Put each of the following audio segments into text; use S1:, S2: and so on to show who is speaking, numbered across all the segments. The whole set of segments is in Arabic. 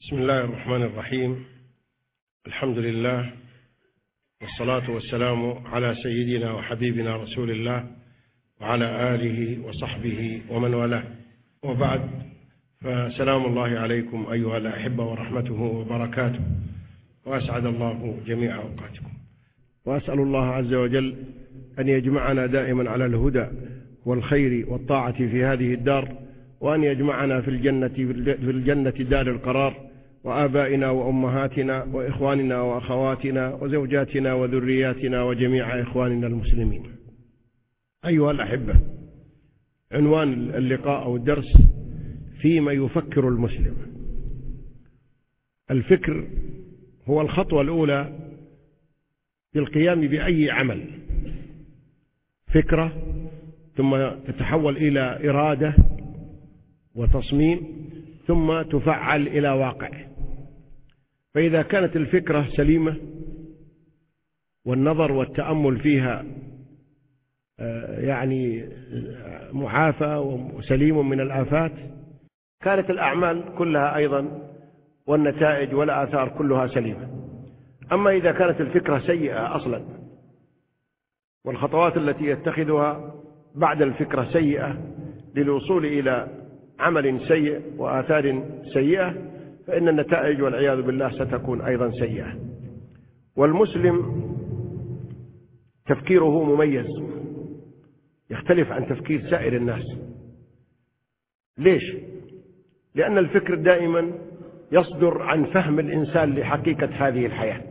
S1: بسم الله الرحمن الرحيم. الحمد لله والصلاة والسلام على سيدنا وحبيبنا رسول الله وعلى آله وصحبه ومن والاه، وبعد، فسلام الله عليكم أيها الأحبة ورحمته وبركاته، وأسعد الله جميع أوقاتكم، وأسأل الله عز وجل أن يجمعنا دائما على الهدى والخير والطاعة في هذه الدار، وأن يجمعنا في الجنة دار القرار، وآبائنا وأمهاتنا وإخواننا وأخواتنا وزوجاتنا وذرياتنا وجميع إخواننا المسلمين. أيها الأحبة، عنوان اللقاء أو الدرس: فيما يفكر المسلم. الفكر هو الخطوة الأولى في القيام بأي عمل، فكرة ثم تتحول إلى إرادة وتصميم ثم تفعل إلى واقع. فإذا كانت الفكرة سليمة والنظر والتأمل فيها معافى وسليم من الآفات، كانت الأعمال كلها أيضا والنتائج والآثار كلها سليمة. أما إذا كانت الفكرة سيئة أصلا والخطوات التي يتخذها بعد الفكرة سيئة للوصول إلى عمل سيء وآثار سيئة، فإن النتائج والعياذ بالله ستكون أيضا سيئة. والمسلم تفكيره مميز، يختلف عن تفكير سائر الناس. ليش؟ لأن الفكر دائما يصدر عن فهم الإنسان لحقيقة هذه الحياة.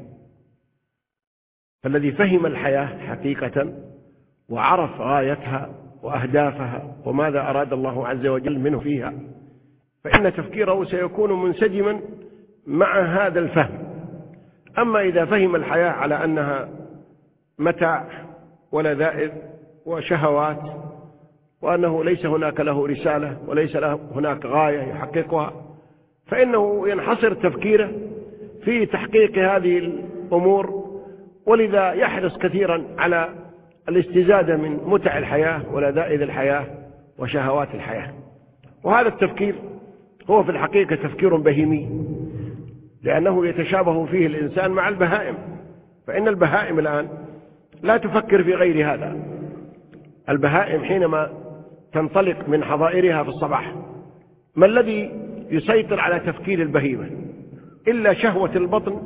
S1: فالذي فهم الحياة حقيقة وعرف غايتها وأهدافها وماذا أراد الله عز وجل منه فيها، فإن تفكيره سيكون منسجما مع هذا الفهم. أما إذا فهم الحياة على أنها متاع ولذائذ وشهوات، وأنه ليس هناك له رسالة وليس له هناك غاية يحققها، فإنه ينحصر تفكيره في تحقيق هذه الأمور، ولذا يحرص كثيرا على الاستزادة من متع الحياة ولذائذ الحياة وشهوات الحياة. وهذا التفكير هو في الحقيقة تفكير بهيمي، لأنه يتشابه فيه الإنسان مع البهائم. فإن البهائم الآن لا تفكر في غير هذا. البهائم حينما تنطلق من حظائرها في الصباح، ما الذي يسيطر على تفكير البهيمة إلا شهوة البطن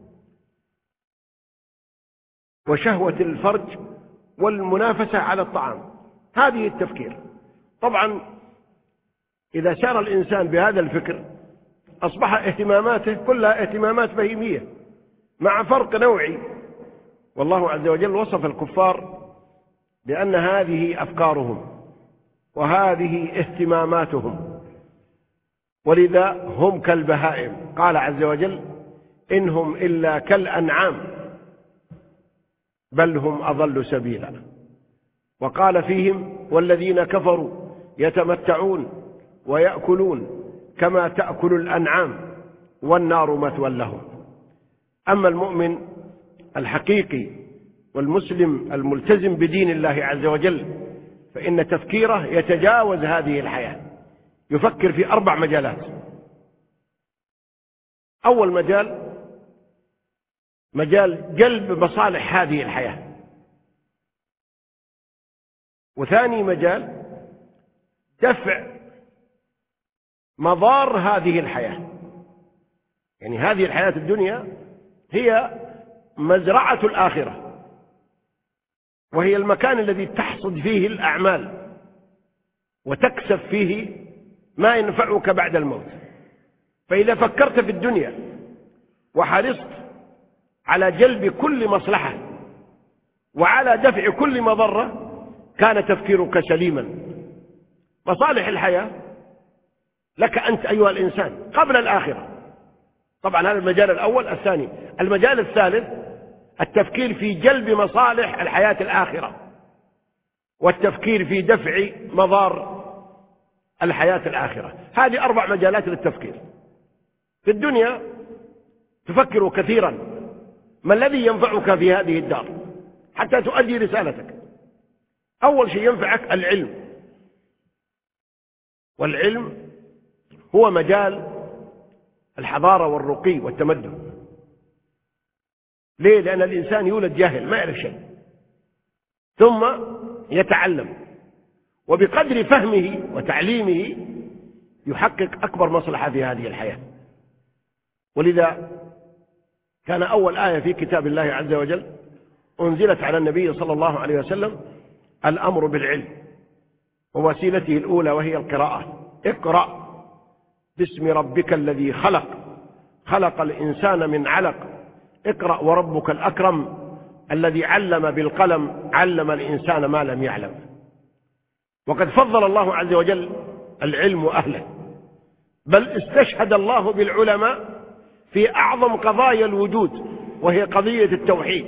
S1: وشهوة الفرج والمنافسة على الطعام. هذه التفكير. طبعا إذا سار الإنسان بهذا الفكر أصبح اهتماماته كلها اهتمامات بهيمية مع فرق نوعي. والله عز وجل وصف الكفار بأن هذه أفكارهم وهذه اهتماماتهم، ولذا هم كالبهائم. قال عز وجل: إنهم إلا كالأنعام بل هم أضل سبيلا. وقال فيهم: والذين كفروا يتمتعون ويأكلون كما تأكل الأنعام والنار مثوى لهم. أما المؤمن الحقيقي والمسلم الملتزم بدين الله عز وجل، فإن تفكيره يتجاوز هذه الحياة، يفكر في 4 مجالات. أول مجال جلب مصالح هذه الحياة، وثاني مجال دفع مضار هذه الحياة. يعني هذه الحياة الدنيا هي مزرعة الآخرة، وهي المكان الذي تحصد فيه الأعمال وتكسب فيه ما ينفعك بعد الموت. فإذا فكرت في الدنيا وحرصت على جلب كل مصلحة وعلى دفع كل مضرة، كان تفكيرك سليما. مصالح الحياة لك أنت أيها الإنسان قبل الآخرة. طبعا هذا المجال الأول. الثاني، المجال الثالث، التفكير في جلب مصالح الحياة الآخرة، والتفكير في دفع مضار الحياة الآخرة. هذه 4 مجالات للتفكير. في الدنيا تفكر كثيرا ما الذي ينفعك في هذه الدار حتى تؤدي رسالتك. أول شيء ينفعك العلم، والعلم هو مجال الحضارة والرقي والتمدن. ليه؟ لأن الإنسان يولد جاهل ما يعرف شيء، ثم يتعلم، وبقدر فهمه وتعليمه يحقق أكبر مصلحة في هذه الحياة. ولذا كان أول آية في كتاب الله عز وجل أنزلت على النبي صلى الله عليه وسلم الأمر بالعلم، ووسيلته الأولى وهي القراءة. اقرأ باسم ربك الذي خلق، خلق الإنسان من علق، اقرأ وربك الأكرم الذي علم بالقلم، علم الإنسان ما لم يعلم. وقد فضل الله عز وجل العلم أهله، بل استشهد الله بالعلماء في أعظم قضايا الوجود، وهي قضية التوحيد.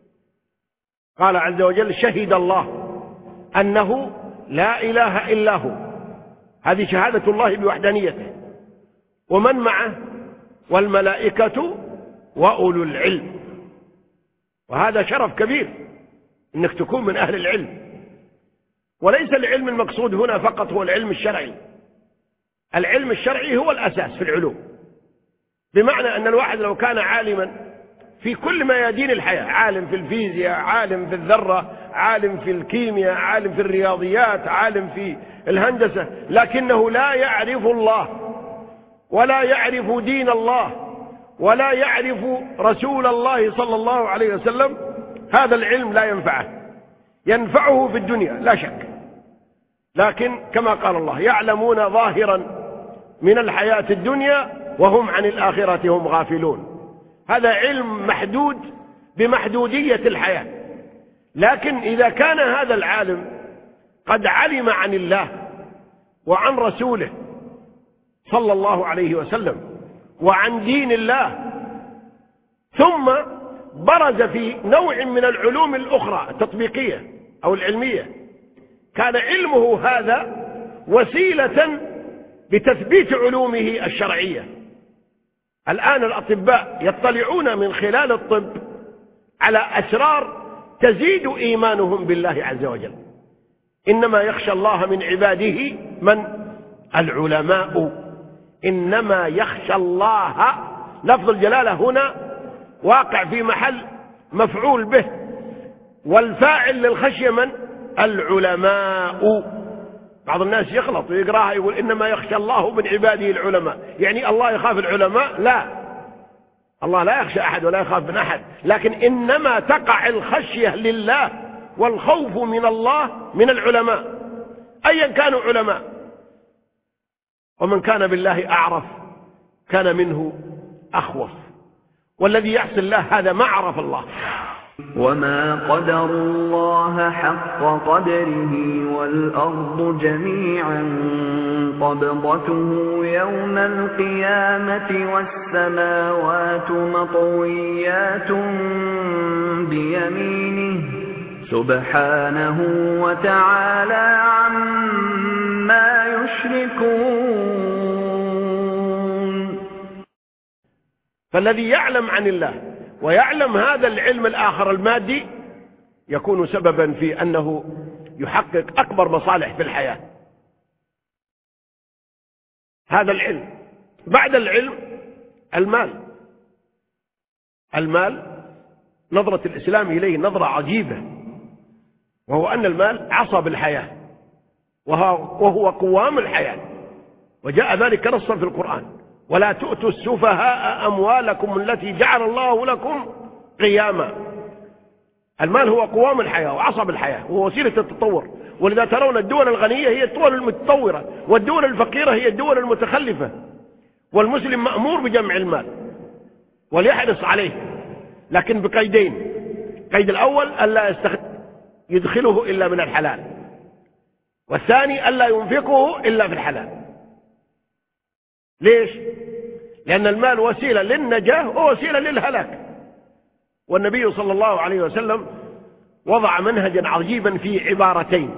S1: قال عز وجل: شهد الله أنه لا إله إلا هو. هذه شهادة الله بوحدانيته، ومن معه، والملائكة وأولو العلم. وهذا شرف كبير أنك تكون من أهل العلم. وليس العلم المقصود هنا فقط هو العلم الشرعي. العلم الشرعي هو الأساس في العلوم، بمعنى أن الواحد لو كان عالما في كل ميادين الحياة، عالم في الفيزياء، عالم في الذرة، عالم في الكيمياء، عالم في الرياضيات، عالم في الهندسة، لكنه لا يعرف الله ولا يعرف دين الله ولا يعرف رسول الله صلى الله عليه وسلم، هذا العلم لا ينفعه. ينفعه في الدنيا لا شك، لكن كما قال الله: يعلمون ظاهرا من الحياة الدنيا وهم عن الآخرة هم غافلون. هذا علم محدود بمحدودية الحياة. لكن إذا كان هذا العالم قد علم عن الله وعن رسوله صلى الله عليه وسلم وعن دين الله، ثم برز في نوع من العلوم الأخرى التطبيقية أو العلمية، كان علمه هذا وسيلة بتثبيت علومه الشرعية. الآن الأطباء يطلعون من خلال الطب على أسرار تزيد إيمانهم بالله عز وجل. إنما يخشى الله من عباده من؟ العلماء. إنما يخشى الله، لفظ الجلالة هنا واقع في محل مفعول به، والفاعل للخشية من؟ العلماء. بعض الناس يخلط ويقراها يقول إنما يخشى الله من عباده العلماء، يعني الله يخاف العلماء؟ لا، الله لا يخشى أحد ولا يخاف من أحد، لكن إنما تقع الخشية لله والخوف من الله من العلماء أيا كانوا علماء. ومن كان بالله أعرف كان منه أخوف، والذي يعصي الله هذا ما عرف الله.
S2: وما قدروا الله حق قدره والأرض جميعا قبضته يوم القيامة والسماوات مطويات بيمينه سبحانه وتعالى عما يشركون.
S1: فالذي يعلم عن الله ويعلم هذا العلم الآخر المادي يكون سببا في أنه يحقق أكبر مصالح في الحياة. هذا العلم. بعد العلم المال نظرة الإسلام إليه نظرة عجيبة، وهو أن المال عصب الحياة وهو قوام الحياة، وجاء ذلك نصا في القرآن: ولا تؤتوا السفهاء أموالكم التي جعل الله لكم قياما. المال هو قوام الحياة وعصب الحياة وهو وسيلة التطور. ولذا ترون الدول الغنية هي الدول المتطورة، والدول الفقيرة هي الدول المتخلفة. والمسلم مأمور بجمع المال وليحرص عليه، لكن بقيدين: قيد الأول ألا يدخله إلا من الحلال، والثاني ألا ينفقه إلا في الحلال. ليش؟ لأن المال وسيلة للنجاة ووسيلة للهلاك. والنبي صلى الله عليه وسلم وضع منهجا عجيبا في عبارتين.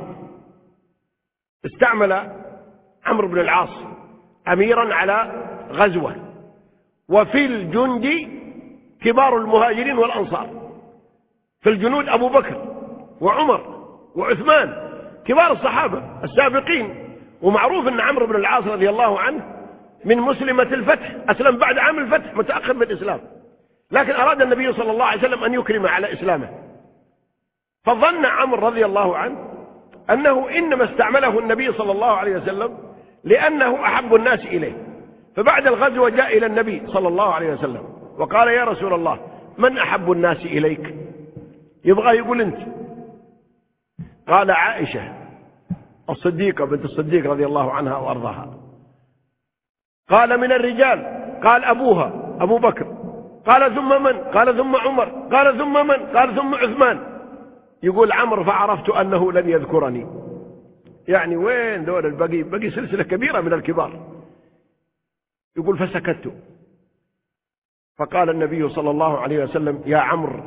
S1: استعمل عمرو بن العاص أميرا على غزوة، وفي الجند كبار المهاجرين والأنصار. في الجنود أبو بكر وعمر وعثمان كبار الصحابة السابقين. ومعروف أن عمرو بن العاص رضي الله عنه من مسلمة الفتح، أسلم بعد عام الفتح، متأخر بالإسلام، لكن أراد النبي صلى الله عليه وسلم أن يكرم على إسلامه. فظن عمرو رضي الله عنه أنه إنما استعمله النبي صلى الله عليه وسلم لأنه أحب الناس إليه. فبعد الغزوة جاء إلى النبي صلى الله عليه وسلم وقال: يا رسول الله، من أحب الناس إليك؟ يبغى يقول أنت. قال: عائشة الصديقة بنت الصديق رضي الله عنها وأرضاها. قال: من الرجال؟ قال: أبوها أبو بكر. قال: ثم من؟ قال: ثم عمر. قال: ثم من؟ قال: ثم عثمان. يقول عمرو: فعرفت أنه لن يذكرني. يعني وين دول البقي؟ بقي سلسلة كبيرة من الكبار. يقول: فسكت. فقال النبي صلى الله عليه وسلم: يا عمرو،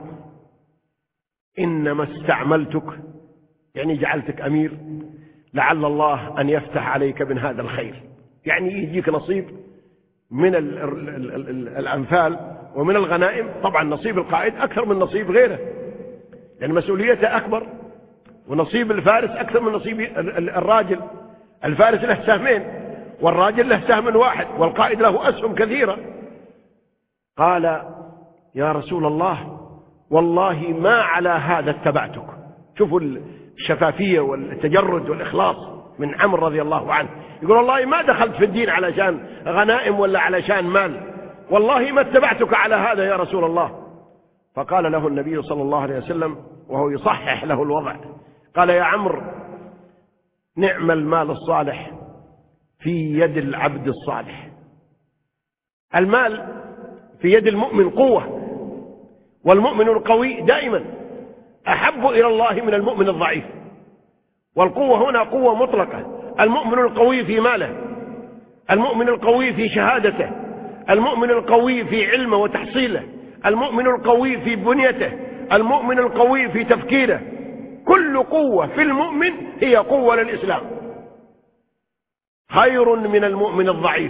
S1: إنما استعملتك، يعني جعلتك أمير، لعل الله أن يفتح عليك من هذا الخير، يعني يجيك نصيب من الأنفال ومن الغنائم. طبعا نصيب القائد أكثر من نصيب غيره، لأن مسؤوليته أكبر، ونصيب الفارس أكثر من نصيب الراجل. الفارس له سهمين والراجل له سهم واحد، والقائد له أسهم كثيرة. قال: يا رسول الله، والله ما على هذا اتبعتك. شوفوا الشفافية والتجرد والإخلاص من عمرو رضي الله عنه. يقول: والله ما دخلت في الدين علشان غنائم ولا علشان مال، والله ما اتبعتك على هذا يا رسول الله. فقال له النبي صلى الله عليه وسلم وهو يصحح له الوضع، قال: يا عمرو، نعم المال الصالح في يد العبد الصالح. المال في يد المؤمن قوة، والمؤمن القوي دائما أحب إلى الله من المؤمن الضعيف. والقوة هنا قوة مطلقة. المؤمن القوي في ماله، المؤمن القوي في شهادته، المؤمن القوي في علمه وتحصيله، المؤمن القوي في بنيته، المؤمن القوي في تفكيره. كل قوة في المؤمن هي قوة للإسلام، خير من المؤمن الضعيف،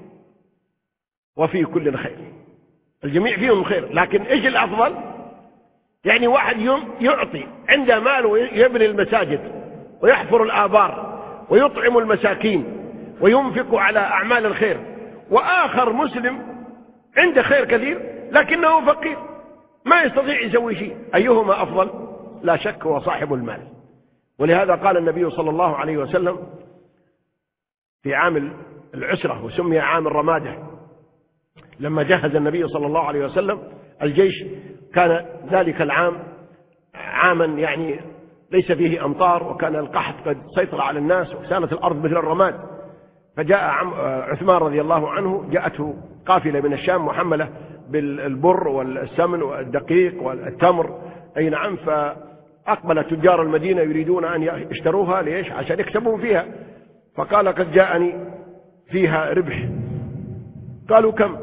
S1: وفي كل خير. الجميع فيهم خير، لكن إيش الأفضل؟ يعني واحد يعطي عنده مال ويبني المساجد ويحفر الآبار ويطعم المساكين وينفق على أعمال الخير، وآخر مسلم عنده خير كثير لكنه فقير ما يستطيع يسوي شيء. أيهما أفضل؟ لا شك هو صاحب المال. ولهذا قال النبي صلى الله عليه وسلم في عام العسرة، وسمي عام الرمادة، لما جهز النبي صلى الله عليه وسلم الجيش، كان ذلك العام عاما يعني ليس فيه أمطار، وكان القحط قد سيطر على الناس، وكانت الأرض مثل الرماد. فجاء عثمان رضي الله عنه، جاءته قافلة من الشام محملة بالبر والسمن والدقيق والتمر، أي نعم. فأقبل تجار المدينة يريدون أن يشتروها. ليش؟ عشان يكسبوا فيها. فقال: قد جاءني فيها ربح. قالوا: كم؟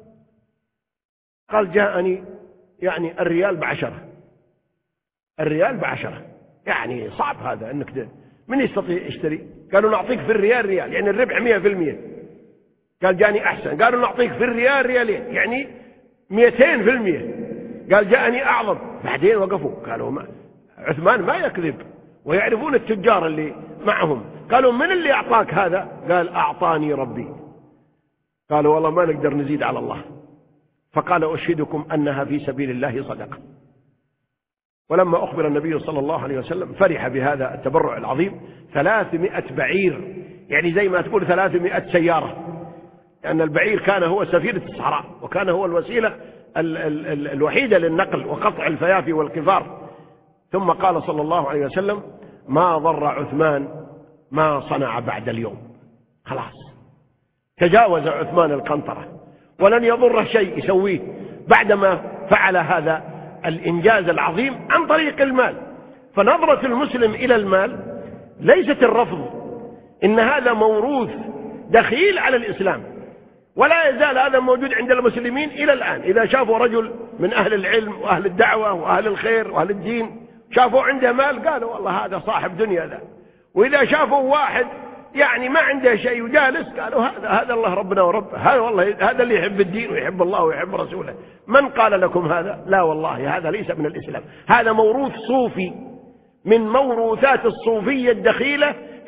S1: قال: جاءني يعني الريال ب10. الريال ب10، يعني صعب هذا انك من يستطيع يشتري؟ قالوا: نعطيك في الريال ريال، يعني الربح 100%. قال: جاني أحسن. قالوا: نعطيك في الريال ريالين، يعني 200%. قال: جاءني أعظم. بعدين وقفوا، قالوا عثمان ما يكذب، ويعرفون التجار اللي معهم. قالوا: من اللي أعطاك هذا؟ قال: أعطاني ربي. قالوا: والله ما نقدر نزيد على الله. فقال: أشهدكم أنها في سبيل الله صدقة. ولما أخبر النبي صلى الله عليه وسلم فرح بهذا التبرع العظيم. 300 بعير، يعني زي ما تقول 300 سيارة، لأن البعير كان هو سفينة الصحراء، وكان هو الوسيلة الوحيدة للنقل وقطع الفيافي والقفار. ثم قال صلى الله عليه وسلم: ما ضر عثمان ما صنع بعد اليوم. خلاص تجاوز عثمان القنطرة، ولن يضر شيء يسويه بعدما فعل هذا الإنجاز العظيم عن طريق المال. فنظرة المسلم إلى المال ليست الرفض، إن هذا موروث دخيل على الإسلام، ولا يزال هذا موجود عند المسلمين إلى الآن. إذا شافوا رجل من أهل العلم وأهل الدعوة وأهل الخير وأهل الدين شافوا عنده مال، قالوا: والله هذا صاحب دنيا ذا. وإذا شافوا واحد يعني ما عنده شيء وجالس، قالوا: هذا الله ربنا وربه، هذا والله هذا اللي يحب الدين ويحب الله ويحب رسوله. من قال لكم هذا؟ لا والله، هذا ليس من الإسلام، هذا موروث صوفي من موروثات الصوفية الدخيلة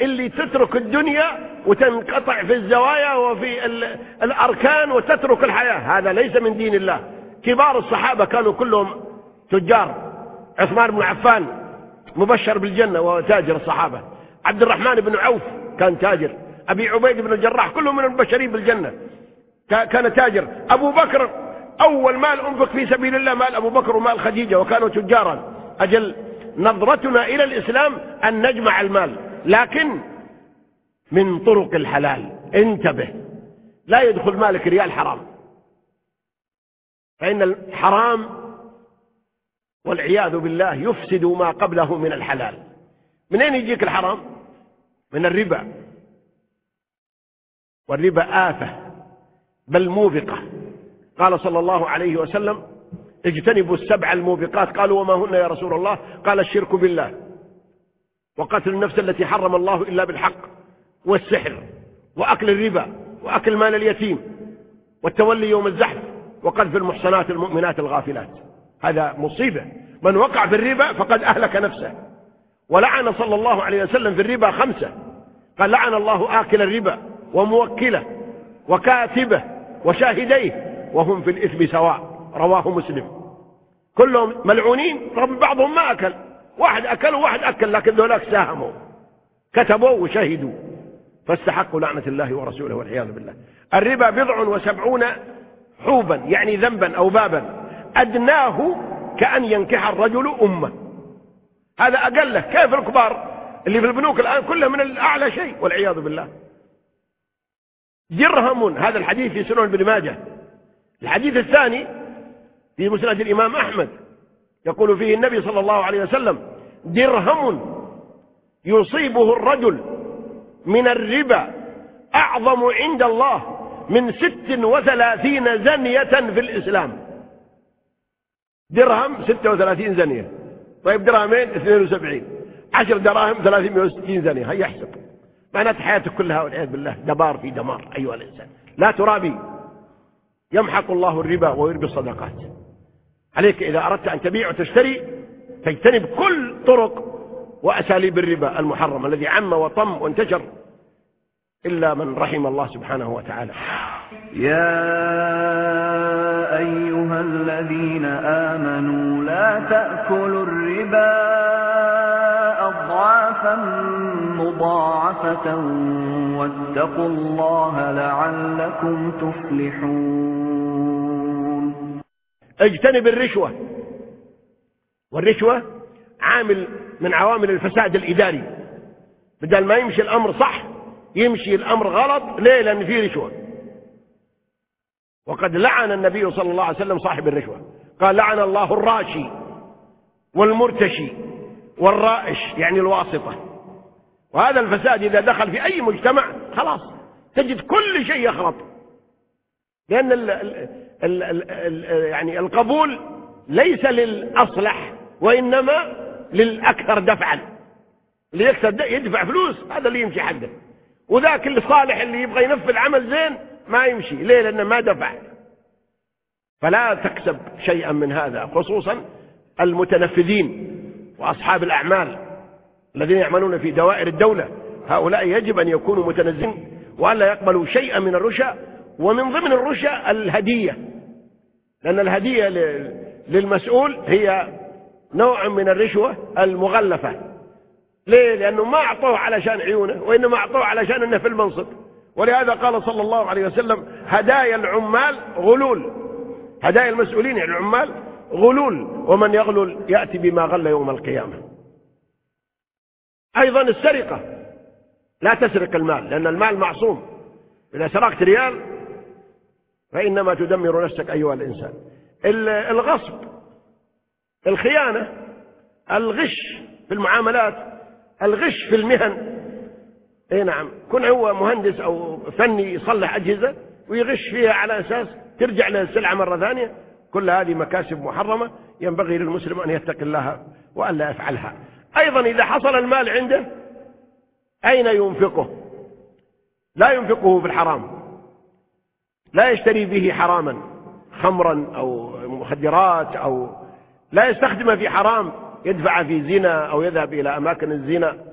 S1: اللي تترك الدنيا وتنقطع في الزوايا وفي الأركان وتترك الحياة، هذا ليس من دين الله. كبار الصحابة كانوا كلهم تجار. عثمان بن عفان مبشر بالجنة وتاجر الصحابة. عبد الرحمن بن عوف كان تاجر. أبي عبيد بن الجراح كلهم من المبشرين بالجنة كان تاجر. أبو بكر أول مال أنفق في سبيل الله مال أبو بكر ومال خديجة، وكانوا تجارا. أجل نظرتنا إلى الإسلام أن نجمع المال، لكن من طرق الحلال. انتبه، لا يدخل مالك ريال حرام، فإن الحرام والعياذ بالله يفسد ما قبله من الحلال. من أين يجيك الحرام؟ من الربا، والربا آفة بل موبقة. قال صلى الله عليه وسلم: اجتنبوا السبع الموبقات. قالوا: وما هن يا رسول الله؟ قال: الشرك بالله، وقتل النفس التي حرم الله إلا بالحق، والسحر، وأكل الربا، وأكل مال اليتيم، والتولي يوم الزحف، وقذف المحصنات المؤمنات الغافلات. هذا مصيبة. من وقع في الربا فقد أهلك نفسه. ولعن صلى الله عليه وسلم في الربا 5. قال: لعن الله آكل الربا وموكله وكاتبه وشاهديه وهم في الإثم سواء. رواه مسلم. كلهم ملعونين، رغم بعضهم ما أكل. واحد أكل وواحد أكل، لكن ذولاك ساهموا، كتبوا وشهدوا، فاستحقوا لعنة الله ورسوله والعياذ بالله. الربا 70 حوبا، يعني ذنبا أو بابا، أدناه كأن ينكح الرجل أمه. هذا أقله. كيف الكبار اللي في البنوك الآن كلها من الأعلى شيء والعياذ بالله. درهم، هذا الحديث في سنن ابن ماجه. الحديث الثاني في مسند الإمام أحمد، يقول فيه النبي صلى الله عليه وسلم: درهم يصيبه الرجل من الربا أعظم عند الله من 36 زنية في الإسلام. درهم 36 زنية. طيب درهمين 72، 10 دراهم 360 زنية. هيا احسب. معنات حياتك كلها والعياذ بالله دمار في دمار. أيها الإنسان، لا ترابي. يمحق الله الربا ويربي الصدقات. عليك إذا أردت أن تبيع وتشتري تجتنب كل طرق وأساليب الربا المحرم الذي عم وطم وانتشر، إلا من رحم الله سبحانه وتعالى.
S2: يا أيها الذين آمنوا لا تأكلوا الربا أضعافا مضاعفة واتقوا الله لعلكم تفلحون.
S1: اجتنب الرشوة، والرشوة عامل من عوامل الفساد الإداري. بدل ما يمشي الأمر صح يمشي الأمر غلط. ليه؟ لأن فيه رشوة. وقد لعن النبي صلى الله عليه وسلم صاحب الرشوة. قال: لعن الله الراشي والمرتشي والرائش، يعني الواسطة. وهذا الفساد إذا دخل في أي مجتمع خلاص تجد كل شيء يخرط، لأن يعني القبول ليس للأصلح وإنما للأكثر دفعا. اللي يكثر يدفع فلوس هذا اللي يمشي حقه، وذاك الصالح اللي يبغى ينفذ عمل زين ما يمشي. ليه؟ لأنه ما دفع. فلا تكسب شيئا من هذا، خصوصا المتنفذين وأصحاب الأعمال الذين يعملون في دوائر الدولة. هؤلاء يجب أن يكونوا متنزهين وألا يقبلوا شيئا من الرشا. ومن ضمن الرشا الهدية، لأن الهدية للمسؤول هي نوع من الرشوة المغلفة. ليه؟ لأنه ما أعطوه علشان عيونه، وإنما أعطوه علشان أنه في المنصب. ولهذا قال صلى الله عليه وسلم: هدايا العمال غلول. هدايا المسؤولين يعني العمال غلول، ومن يغلل يأتي بما غل يوم القيامة. أيضا السرقة، لا تسرق المال، لأن المال معصوم. إذا سرقت ريال فإنما تدمر نفسك أيها الإنسان. الغصب، الخيانة، الغش في المعاملات، الغش في المهن. اي نعم، كن هو مهندس أو فني يصلح أجهزة ويغش فيها على أساس ترجع له السلعة مرة ثانية. كل هذه مكاسب محرمة ينبغي للمسلم أن يتقي الله وألا يفعلها. أيضا إذا حصل المال عنده أين ينفقه؟ لا ينفقه في الحرام، لا يشتري به حراما خمرا أو مخدرات، أو لا يستخدمه في حرام، يدفع في زنا أو يذهب إلى أماكن الزنا.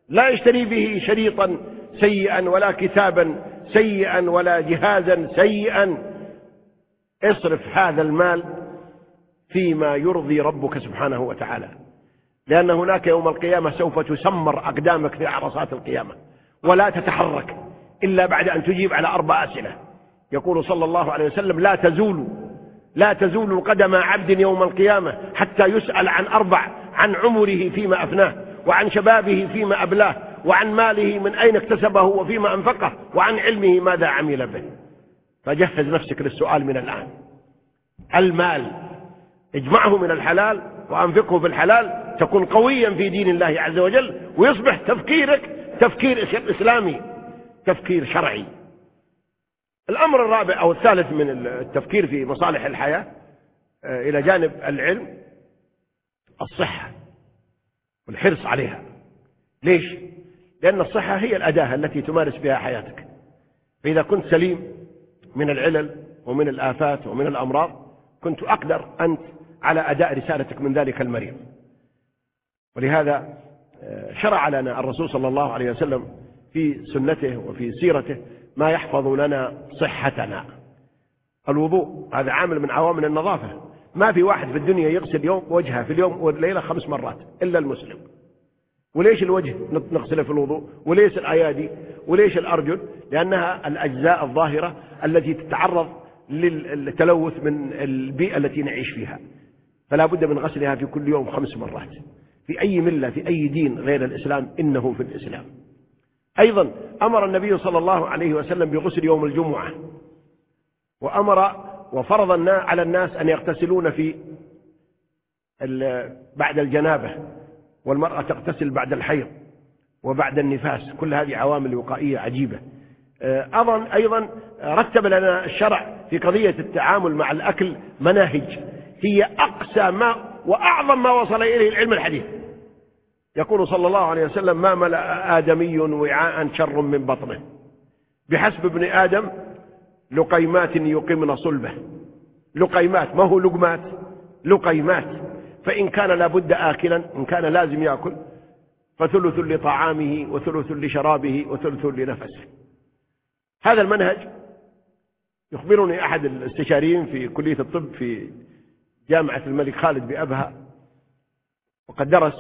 S1: لا يشتري به شريطا سيئا ولا كتابا سيئا ولا جهازا سيئا. اصرف هذا المال فيما يرضي ربك سبحانه وتعالى، لأن هناك يوم القيامة سوف تسمر أقدامك في عرصات القيامة، ولا تتحرك إلا بعد أن تجيب على 4 أسئلة. يقول صلى الله عليه وسلم: لا تزول قدم عبد يوم القيامة حتى يسأل عن 4: عن عمره فيما أفناه، وعن شبابه فيما أبلاه، وعن ماله من أين اكتسبه وفيما أنفقه، وعن علمه ماذا عمل به. فجهز نفسك للسؤال من الآن. المال اجمعه من الحلال وأنفقه في الحلال، تكون قويا في دين الله عز وجل، ويصبح تفكيرك تفكير إسلامي، تفكير شرعي. الأمر الرابع أو الثالث من التفكير في مصالح الحياة إلى جانب العلم: الصحة والحرص عليها. ليش؟ لأن الصحة هي الأداة التي تمارس بها حياتك. فإذا كنت سليم من العلل ومن الآفات ومن الأمراض، كنت أقدر أنت على أداء رسالتك من ذلك المريض. ولهذا شرع لنا الرسول صلى الله عليه وسلم في سنته وفي سيرته ما يحفظ لنا صحتنا. الوضوء هذا عامل من عوامل النظافة. ما في واحد في الدنيا يغسل يوم وجهه في اليوم والليلة 5 مرات إلا المسلم. وليش الوجه نغسله في الوضوء؟ وليش الأيادي؟ وليش الأرجل؟ لأنها الأجزاء الظاهرة التي تتعرض للتلوث من البيئة التي نعيش فيها، فلا بد من غسلها في كل يوم 5 مرات. في أي ملة، في أي دين غير الإسلام إنه في الإسلام. أيضا أمر النبي صلى الله عليه وسلم بغسل يوم الجمعة، وأمر وفرض على الناس أن يغتسلون في بعد الجنابة، والمرأة تغتسل بعد الحيض وبعد النفاس. كل هذه عوامل وقائية عجيبة. أيضا رتب لنا الشرع في قضية التعامل مع الأكل مناهج هي أقسى ما وأعظم ما وصل إليه العلم الحديث. يقول صلى الله عليه وسلم: ما ملأ آدمي وعاء شر من بطنه، بحسب ابن آدم لقيمات يقمن صلبه. لقيمات، ما هو لقمات، لقيمات. فإن كان لابد آكلا، إن كان لازم يأكل، فثلث لطعامه وثلث لشرابه وثلث لنفسه. هذا المنهج يخبرني أحد الاستشاريين في كلية الطب في جامعة الملك خالد بأبها، وقد درس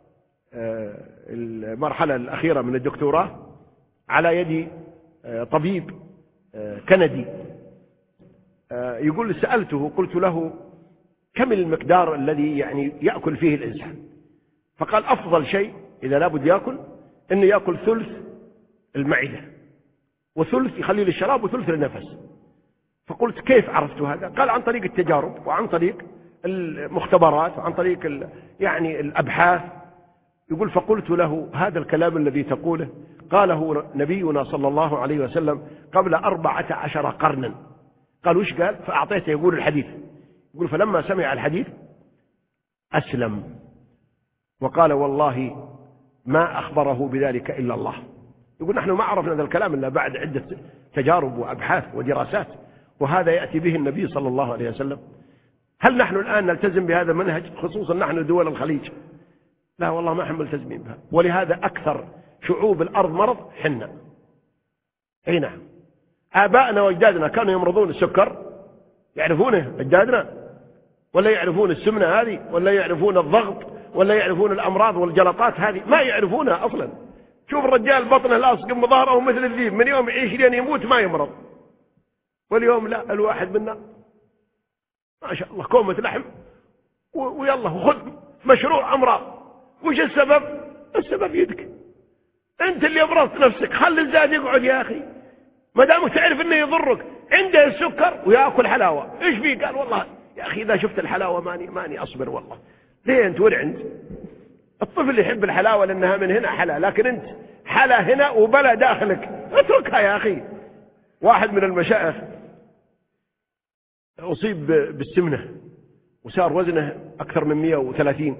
S1: المرحلة الأخيرة من الدكتوراه على يد طبيب كندي. يقول: سألته قلت له: كم المقدار الذي يأكل فيه الإنسان؟ فقال: أفضل شيء إذا لابد يأكل إنه يأكل ثلث المعدة، وثلث يخلي للشراب وثلث للنفس. فقلت: كيف عرفت هذا؟ قال: عن طريق التجارب وعن طريق المختبرات وعن طريق الأبحاث. يقول: فقلت له: هذا الكلام الذي تقوله قاله نبينا صلى الله عليه وسلم قبل 14 قرنا. قال: وش قال؟ فأعطيته يقول الحديث. يقول: فلما سمع الحديث أسلم، وقال: والله ما أخبره بذلك إلا الله. يقول: نحن ما عرفنا هذا الكلام إلا بعد عدة تجارب وأبحاث ودراسات، وهذا يأتي به النبي صلى الله عليه وسلم. هل نحن الآن نلتزم بهذا المنهج، خصوصا نحن دول الخليج؟ لا والله ما احنا ملتزمين بها. ولهذا أكثر شعوب الأرض مرض حنا. أي نعم. آبائنا وأجدادنا كانوا يمرضون السكر، يعرفونه أجدادنا؟ ولا يعرفون السمنة هذه؟ ولا يعرفون الضغط؟ ولا يعرفون الأمراض والجلطات هذه؟ ما يعرفونها أصلا. شوف الرجال بطنه لاصق بظهره مثل الذيب، من يوم يعيش لين يموت ما يمرض. واليوم لا، الواحد منا ما شاء الله كومة لحم ويلا وخذ مشروع أمراض. وش السبب؟ السبب يدك أنت اللي أبرزت نفسك. خلي الزاد يقعد يا أخي، ما دام تعرف إنه يضرك. عنده السكر ويأكل حلاوة، إيش فيه؟ قال: والله يا أخي إذا شفت الحلاوة ماني أصبر والله. ليه أنت ورعند؟ الطفل يحب الحلاوة لأنها من هنا حلا، لكن أنت حلا هنا وبلا داخلك، اتركها يا أخي. واحد من المشايخ أصيب بالسمنة وصار وزنه أكثر من 130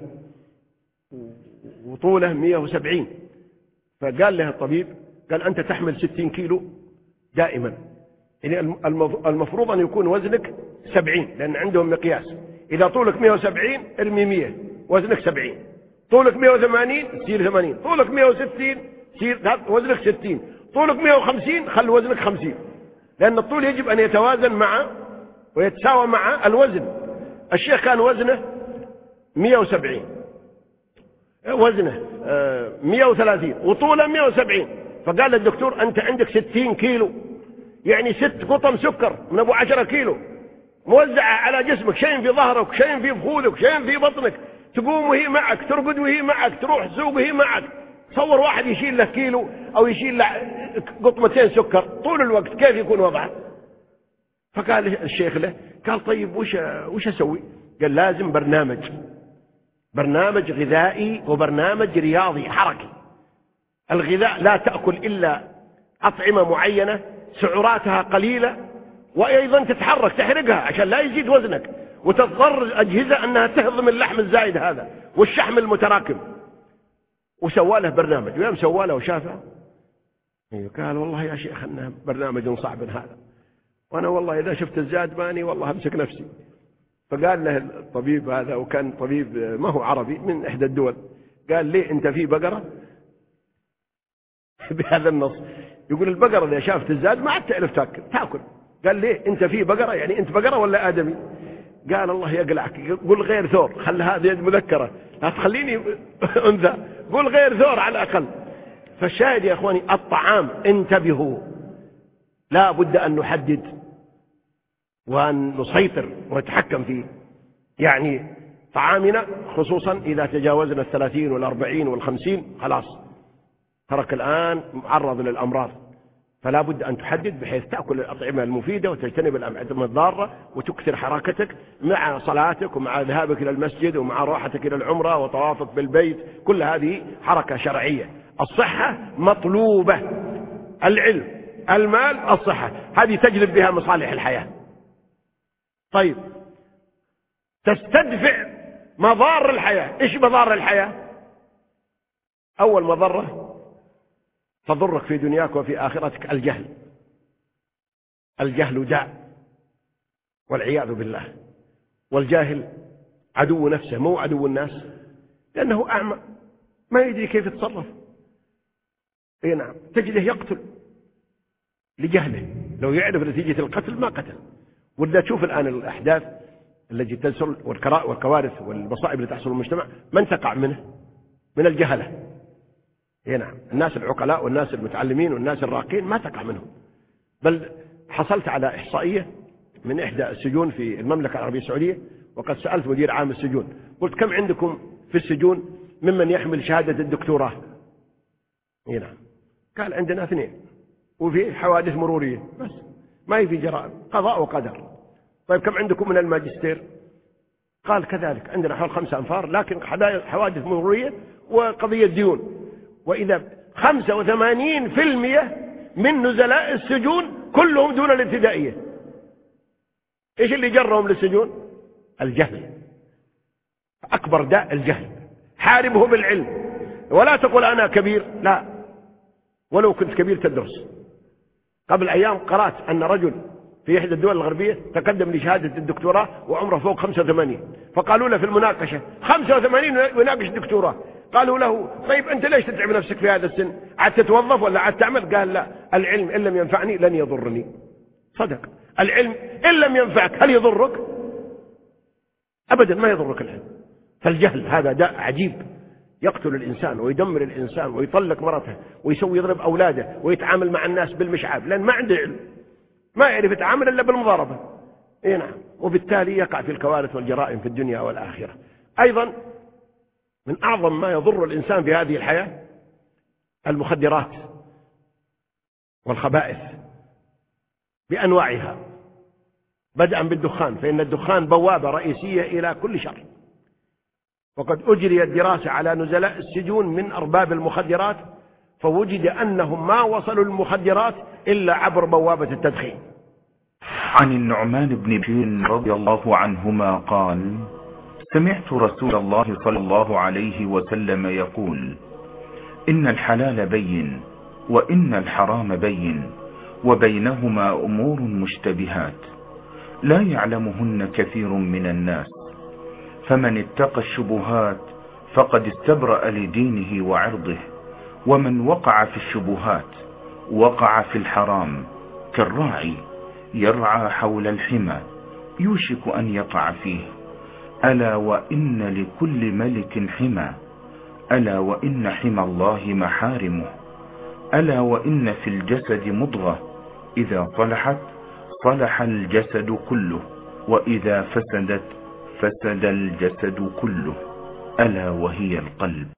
S1: وطوله 170. فقال له الطبيب، قال: أنت تحمل 60 كيلو دائما، يعني المفروض أن يكون وزنك 70، لأن عندهم مقياس. إذا طولك 170 ارمي 100، وزنك 70. طولك 180 تصير 80، طولك 160 تصير وزنك 60، طولك 150 خل وزنك 50، لأن الطول يجب أن يتوازن مع ويتساوى مع الوزن. الشيخ كان وزنه 170، وزنه 130 وطوله 170، فقال للدكتور أنت عندك 60 كيلو، يعني 6 قطم سكر من أبو 10 كيلو موزعة على جسمك، شيء في ظهرك، شيء في فخوذك، شيء في بطنك، تقوم وهي معك، ترقد وهي معك، تروح السوق وهي معك. تصور واحد يشيل له كيلو أو يشيل له قطمتين سكر طول الوقت، كيف يكون وضعه؟ فقال الشيخ له، قال طيب وش أسوي؟ قال لازم برنامج غذائي وبرنامج رياضي حركي. الغذاء لا تأكل إلا أطعمة معينة سعراتها قليلة، وأيضا تتحرك تحرقها عشان لا يزيد وزنك، وتضطر الأجهزة أنها تهضم اللحم الزايد هذا والشحم المتراكم. وسواله برنامج، ويوم سواله وشافه قال والله يا شيخ أنه برنامج صعب هذا، وأنا والله إذا شفت الزاد ماني والله أمسك نفسي. فقال له الطبيب هذا، وكان طبيب ما هو عربي من إحدى الدول، قال ليه أنت في بقرة؟ بهذا النص يقول البقرة إذا شافت الزاد ما عاد تعرف تأكل. قال ليه أنت في بقرة؟ يعني أنت بقرة ولا آدمي؟ قال الله يقلعك، قل غير ثور، خل هذه يد مذكرة لا تخليني أنثى، قل غير ثور على الأقل. فالشاهد يا أخواني الطعام انتبهوا، لا بد أن نحدد وأن نسيطر ونتحكم فيه. يعني طعامنا خصوصا إذا تجاوزنا 30 والأربعين وال50 خلاص ترك الآن معرض للأمراض، فلا بد أن تحدد بحيث تأكل الأطعمة المفيدة وتجتنب الأطعمة الضارة، وتكثر حركتك مع صلاتك ومع ذهابك إلى المسجد ومع روحتك إلى العمرة وطوافك بالبيت، كل هذه حركة شرعية. الصحة مطلوبة، العلم، المال، الصحة، هذه تجلب بها مصالح الحياة. طيب تستدفع مضار الحياة. إيش مضار الحياة؟ أول مضرة تضرك في دنياك وفي آخرتك الجهل داء والعياذ بالله. والجاهل عدو نفسه مو عدو الناس، لأنه أعمى ما يدري كيف يتصرف. اي نعم، تجده يقتل لجهله، لو يعرف نتيجة القتل ما قتل. ولا تشوف الآن الأحداث التي تحصل والكوارث والمصائب اللي تحصل المجتمع من تقع منه؟ من الجهلة. اي نعم، الناس العقلاء والناس المتعلمين والناس الراقين ما تقع منهم. بل حصلت على إحصائية من إحدى السجون في المملكة العربية السعودية، وقد سألت مدير عام السجون قلت كم عندكم في السجون ممن يحمل شهادة الدكتوراه؟ اي نعم، قال عندنا 2 وفي حوادث مرورية بس، ما هي في جرائم، قضاء وقدر. طيب كم عندكم من الماجستير؟ قال كذلك عندنا حوالي 5 أنفار، لكن حوادث مرورية وقضية ديون. وإذا 85% من نزلاء السجون كلهم دون الابتدائية. إيش اللي جرهم للسجون؟ الجهل. أكبر داء الجهل، حاربه بالعلم. ولا تقول أنا كبير، لا، ولو كنت كبير تدرس. قبل أيام قرأت أن رجل في إحدى الدول الغربية تقدم لشهادة الدكتوراه وعمره فوق 85، فقالوا له في المناقشة 85 يناقش الدكتوراه. قالوا له طيب أنت ليش تتعب نفسك في هذا السن؟ عاد تتوظف ولا عاد تعمل؟ قال لا، العلم إن لم ينفعني لن يضرني. صدق، العلم إن لم ينفعك هل يضرك؟ أبدا ما يضرك العلم. فالجهل هذا داء عجيب يقتل الإنسان ويدمر الإنسان ويطلق مرته يضرب أولاده ويتعامل مع الناس بالمشعاب، لأن ما عنده علم، ما يعرف يتعامل إلا بالمضاربة. إيه نعم، وبالتالي يقع في الكوارث والجرائم في الدنيا والآخرة. أيضا من أعظم ما يضر الإنسان في هذه الحياة المخدرات والخبائث بأنواعها، بدءا بالدخان، فإن الدخان بوابة رئيسية إلى كل شر. وقد أجريت دراسة على نزلاء السجون من أرباب المخدرات، فوجد أنهم ما وصلوا المخدرات إلا عبر بوابة التدخين.
S3: عن النعمان بن بشير رضي الله عنهما قال: سمعت رسول الله صلى الله عليه وسلم يقول: إن الحلال بين وإن الحرام بين وبينهما أمور مشتبهات لا يعلمهن كثير من الناس، فمن اتقى الشبهات فقد استبرأ لدينه وعرضه، ومن وقع في الشبهات وقع في الحرام، كالراعي يرعى حول الحمى يوشك أن يقع فيه. ألا وإن لكل ملك حمى، ألا وإن حمى الله محارمه، ألا وإن في الجسد مضغة إذا صلحت صلح الجسد كله، وإذا فسدت فسد الجسد كله، ألا وهي القلب.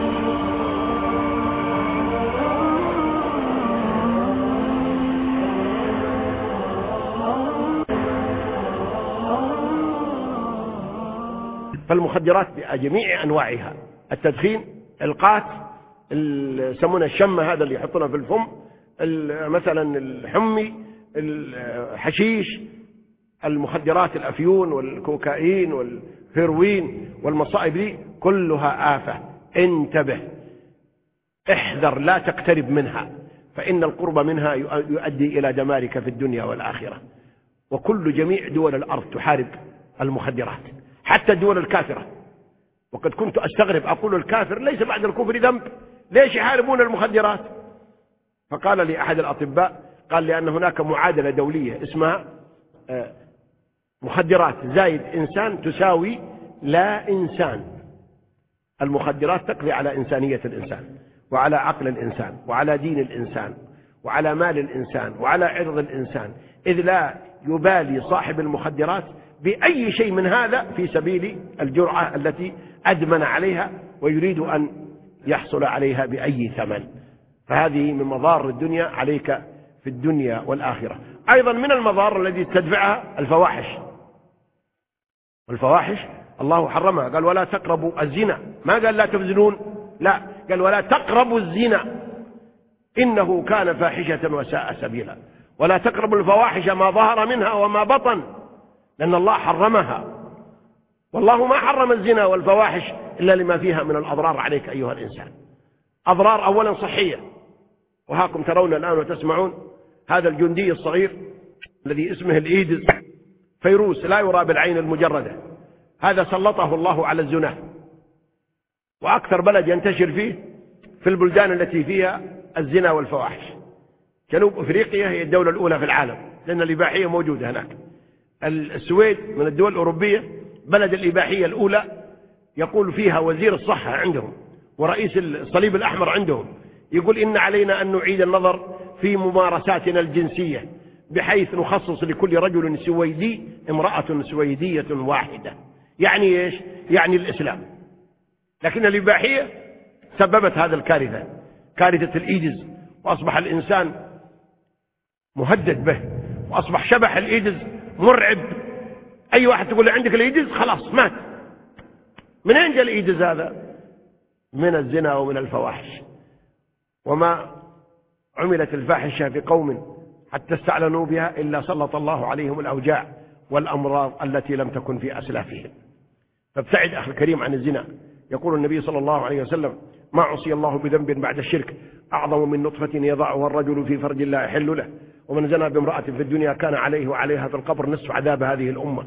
S1: فالمخدرات بجميع أنواعها، التدخين، القات، يسمونه الشمة هذا اللي يحطونه في الفم، مثلا الحمي، الحشيش، المخدرات الأفيون والكوكايين والهيروين والمصائب دي كلها آفة. انتبه، احذر، لا تقترب منها، فإن القرب منها يؤدي إلى دمارك في الدنيا والآخرة. وكل جميع دول الأرض تحارب المخدرات، حتى الدول الكافرة. وقد كنت أستغرب، أقول الكافر ليس بعد الكفر ذنب، ليش يحاربون المخدرات؟ فقال لي أحد الأطباء، قال لأن هناك معادلة دولية اسمها مخدرات زائد إنسان تساوي لا إنسان. المخدرات تقضي على إنسانية الإنسان، وعلى عقل الإنسان، وعلى دين الإنسان، وعلى مال الإنسان، وعلى عرض الإنسان، إذ لا يبالي صاحب المخدرات بأي شيء من هذا في سبيل الجرعة التي أدمن عليها ويريد أن يحصل عليها بأي ثمن. فهذه من مضار الدنيا عليك في الدنيا والآخرة. أيضا من المضار الذي تدفعها الفواحش، والفواحش الله حرمها، قال ولا تقربوا الزنا، ما قال لا تفزنون، لا، قال ولا تقربوا الزنا إنه كان فاحشة وساء سبيلا. ولا تقربوا الفواحش ما ظهر منها وما بطن، لأن الله حرمها. والله ما حرم الزنا والفواحش إلا لما فيها من الأضرار عليك أيها الإنسان. أضرار أولا صحية، وهاكم ترون الآن وتسمعون هذا الجندي الصغير الذي اسمه الإيدز، فيروس لا يرى بالعين المجردة، هذا سلطه الله على الزنا. وأكثر بلد ينتشر فيه في البلدان التي فيها الزنا والفواحش. جنوب أفريقيا هي الدولة الأولى في العالم، لأن الإباحية موجودة هناك. السويد من الدول الأوروبية بلد الإباحية الأولى، يقول فيها وزير الصحة عندهم ورئيس الصليب الأحمر عندهم، يقول إن علينا أن نعيد النظر في ممارساتنا الجنسية، بحيث نخصص لكل رجل سويدي امرأة سويدية واحدة. يعني إيش؟ يعني الإسلام. لكن الإباحية سببت هذا الكارثة، كارثة الإيدز، وأصبح الإنسان مهدد به، وأصبح شبح الإيدز مرعب. أي واحد تقول له عندك الإيدز خلاص مات. من أين جاء الإيدز هذا؟ من الزنا ومن الفواحش. وما عملت الفاحشة بقوم حتى استعلنوا بها إلا سلط الله عليهم الأوجاع والأمراض التي لم تكن في أسلافهم. فابتعد أخي الكريم عن الزنا. يقول النبي صلى الله عليه وسلم: ما عصي الله بذنب بعد الشرك أعظم من نطفة يضعها الرجل في فرج الله يحل له، ومن زنى بامرأة في الدنيا كان عليه وعليها في القبر نصف عذاب هذه الأمة.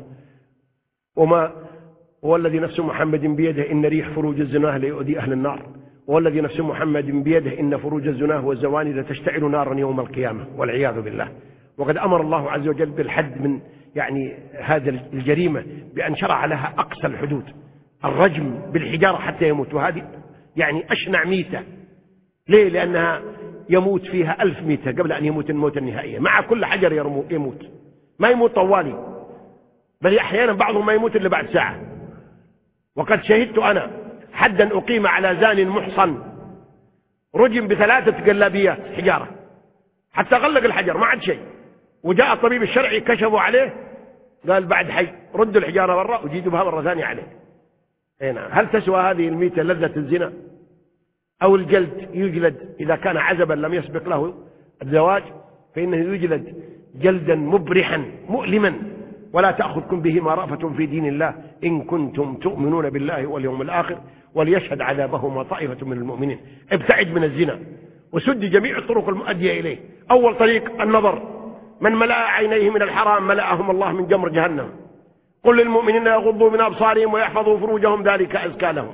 S1: وما والذي نفس محمد بيده إن ريح فروج الزناه ليؤذي أهل النار، والذي نفس محمد بيده إن فروج الزناه والزواني لتشتعل نارا يوم القيامة، والعياذ بالله. وقد أمر الله عز وجل بالحد من هذا الجريمة بأن شرع لها أقصى الحدود، الرجم بالحجارة حتى يموت. وهذه أشنع ميتة. ليه؟ لأنها يموت فيها 1000 ميتة قبل أن يموت الموت النهائية. مع كل حجر يموت، ما يموت طوالي، بل أحيانا بعضهم ما يموت إلا بعد ساعة. وقد شهدت أنا حدا أقيم على زان محصن رجم ب3 قلابيات حجارة حتى غلق الحجر ما عاد شيء. وجاء الطبيب الشرعي كشفوا عليه قال بعد حي، ردوا الحجارة برا وجيدوا بها مرة ثانية عليه. هل تسوى هذه الميتة لذة الزنا؟ أو الجلد، يجلد إذا كان عزبا لم يسبق له الزواج فإنه يجلد جلدا مبرحا مؤلما. ولا تأخذكم بهما رأفة في دين الله إن كنتم تؤمنون بالله واليوم الآخر وليشهد عذابهما طائفة من المؤمنين. ابتعد من الزنا وسد جميع الطرق المؤدية إليه. أول طريق النظر، من ملأ عينيه من الحرام ملأهم الله من جمر جهنم. قل للمؤمنين يغضوا من أبصارهم ويحفظوا فروجهم ذلك أزكى لهم.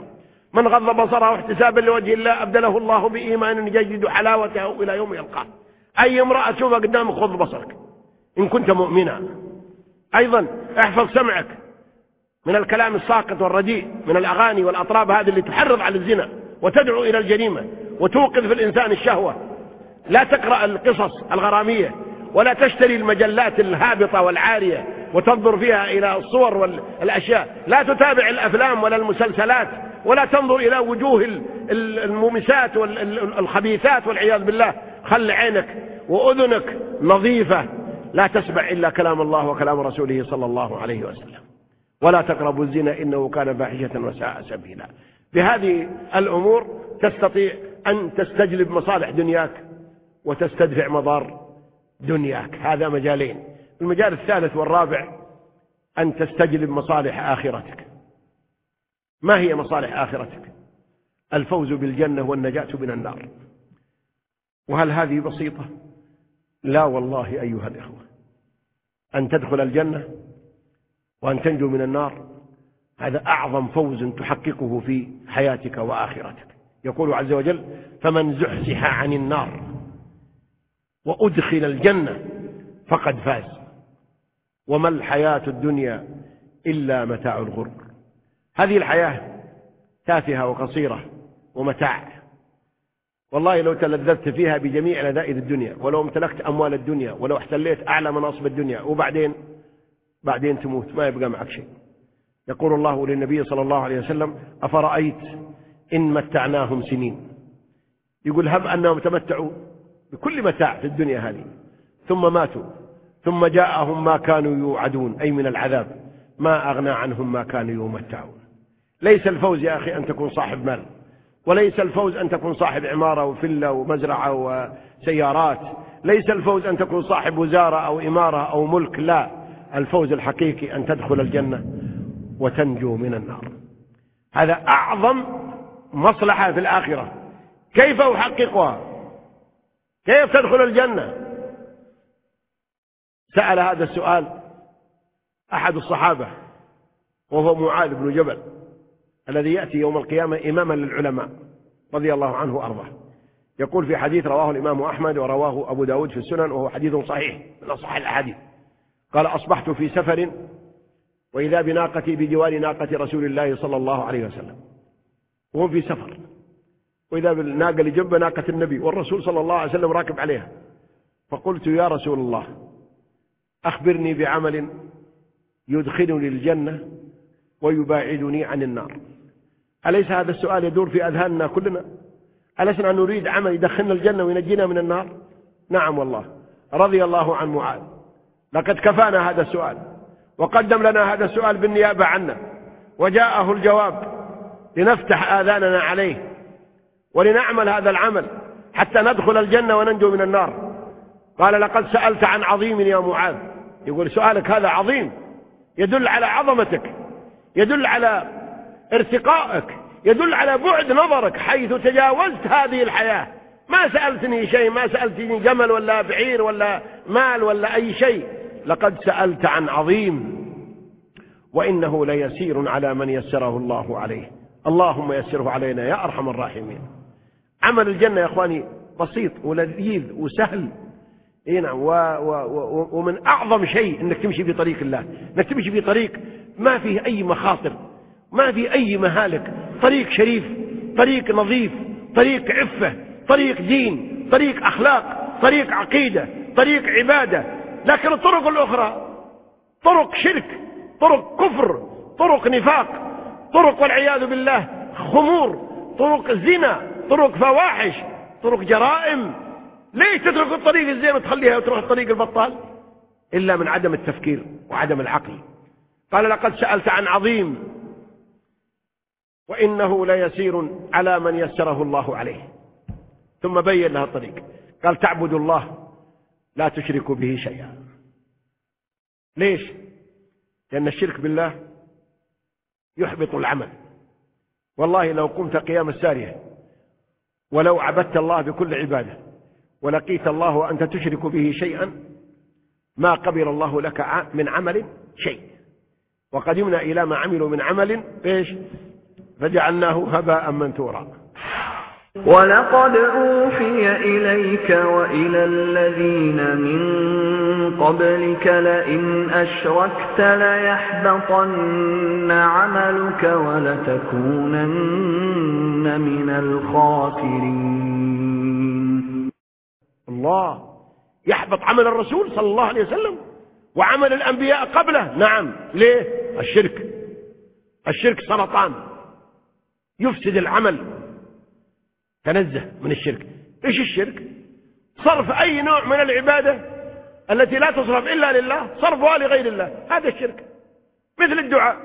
S1: من غض بصره احتسابا لوجه الله أبدله الله بإيمان يجدد حلاوته إلى يوم يلقاه. أي امرأة تشوفها قدامك خذ بصرك إن كنت مؤمنا. أيضا احفظ سمعك من الكلام الساقط والرديء، من الأغاني والأطراب هذه اللي تحرض على الزنا وتدعو إلى الجريمة وتوقظ في الإنسان الشهوة. لا تقرأ القصص الغرامية، ولا تشتري المجلات الهابطة والعارية وتنظر فيها إلى الصور والأشياء. لا تتابع الأفلام ولا المسلسلات، ولا تنظر إلى وجوه المومسات والخبيثات والعياذ بالله. خل عينك وأذنك نظيفة، لا تسمع إلا كلام الله وكلام رسوله صلى الله عليه وسلم. ولا تقربوا الزنا إنه كان فاحشة وساء سبيلا. بهذه الأمور تستطيع أن تستجلب مصالح دنياك وتستدفع مضار دنياك. هذا مجالين. المجال الثالث والرابع أن تستجلب مصالح آخرتك. ما هي مصالح آخرتك؟ الفوز بالجنة والنجاة من النار. وهل هذه بسيطة؟ لا والله أيها الإخوة. أن تدخل الجنة وأن تنجو من النار هذا أعظم فوز تحققه في حياتك وآخرتك. يقول عز وجل: فمن زحزح عن النار وأدخل الجنة فقد فاز وما الحياة الدنيا إلا متاع الغرور. هذه الحياة تافهة وقصيرة ومتاع، والله لو تلذذت فيها بجميع لذائذ الدنيا، ولو امتلكت أموال الدنيا، ولو احتليت أعلى مناصب الدنيا، وبعدين تموت ما يبقى معك شيء. يقول الله للنبي صلى الله عليه وسلم: أفرأيت إن متعناهم سنين. يقول: هب أنهم تمتعوا بكل متاع في الدنيا هذه ثم ماتوا ثم جاءهم ما كانوا يوعدون، أي من العذاب، ما أغنى عنهم ما كانوا يمتعون. ليس الفوز يا أخي أن تكون صاحب مال، وليس الفوز أن تكون صاحب عمارة وفلة ومزرعة وسيارات، ليس الفوز أن تكون صاحب وزارة أو إمارة أو ملك، لا، الفوز الحقيقي أن تدخل الجنة وتنجو من النار. هذا أعظم مصلحة في الآخرة. كيف أحققها؟ كيف تدخل الجنة؟ سأل هذا السؤال أحد الصحابة وهو معاذ بن جبل الذي يأتي يوم القيامة إماما للعلماء رضي الله عنه وأرضاه. يقول في حديث رواه الإمام أحمد ورواه أبو داود في السنن وهو حديث صحيح من أصح الأحاديث، قال: أصبحت في سفر وإذا بناقتي بجوار ناقة رسول الله صلى الله عليه وسلم، وهم في سفر، وإذا بالناقة لجنب ناقة النبي والرسول صلى الله عليه وسلم راكب عليها. فقلت: يا رسول الله أخبرني بعمل يدخلني الجنة ويباعدني عن النار. أليس هذا السؤال يدور في أذهاننا كلنا؟ ألسنا نريد عمل يدخلنا الجنة وينجينا من النار؟ نعم والله. رضي الله عن معاذ، لقد كفانا هذا السؤال وقدم لنا هذا السؤال بالنيابة عنا، وجاءه الجواب لنفتح آذاننا عليه ولنعمل هذا العمل حتى ندخل الجنة وننجو من النار. قال: لقد سألت عن عظيم يا معاذ. يقول سؤالك هذا عظيم، يدل على عظمتك، يدل على ارتقائك، يدل على بعد نظرك حيث تجاوزت هذه الحياة. ما سألتني شيء، ما سألتني جمل ولا بعير ولا مال ولا أي شيء، لقد سألت عن عظيم، وإنه ليسير على من يسره الله عليه. اللهم يسره علينا يا أرحم الراحمين. عمل الجنة يا أخواني بسيط ولذيذ وسهل، ومن أعظم شيء أنك تمشي في طريق الله، أنك تمشي في طريق ما فيه أي مخاطر، ما فيه أي مهالك، طريق شريف، طريق نظيف، طريق عفة، طريق دين، طريق أخلاق، طريق عقيدة، طريق عبادة. لكن الطرق الأخرى طرق شرك، طرق كفر، طرق نفاق، طرق والعياذ بالله خمور، طرق زنا، طرق فواحش، طرق جرائم. ليش تترك الطريق الزين وتخليها وتروح الطريق البطال؟ إلا من عدم التفكير وعدم العقل. قال: لقد سألت عن عظيم وإنه ليسير على من يسره الله عليه. ثم بين لها الطريق، قال: تعبد الله لا تشرك به شيئا. ليش؟ لأن الشرك بالله يحبط العمل. والله لو قمت قيام السارية ولو عبدت الله بكل عبادة ولقيت الله وأنت تشرك به شيئا ما قبل الله لك من عمل شيء. وقدمنا إلى ما عملوا من عمل إيش؟ فجعلناه هباء منثورا.
S2: ولقد أوحي إليك وإلى الذين من قبلك لئن أشركت ليحبطن عملك ولتكونن من الخاسرين.
S1: الله يحبط عمل الرسول صلى الله عليه وسلم وعمل الأنبياء قبله. نعم. ليه؟ الشرك سرطان يفسد العمل. تنزه من الشرك. ايش الشرك؟ صرف اي نوع من العبادة التي لا تصرف الا لله صرفها لغير الله، هذا الشرك. مثل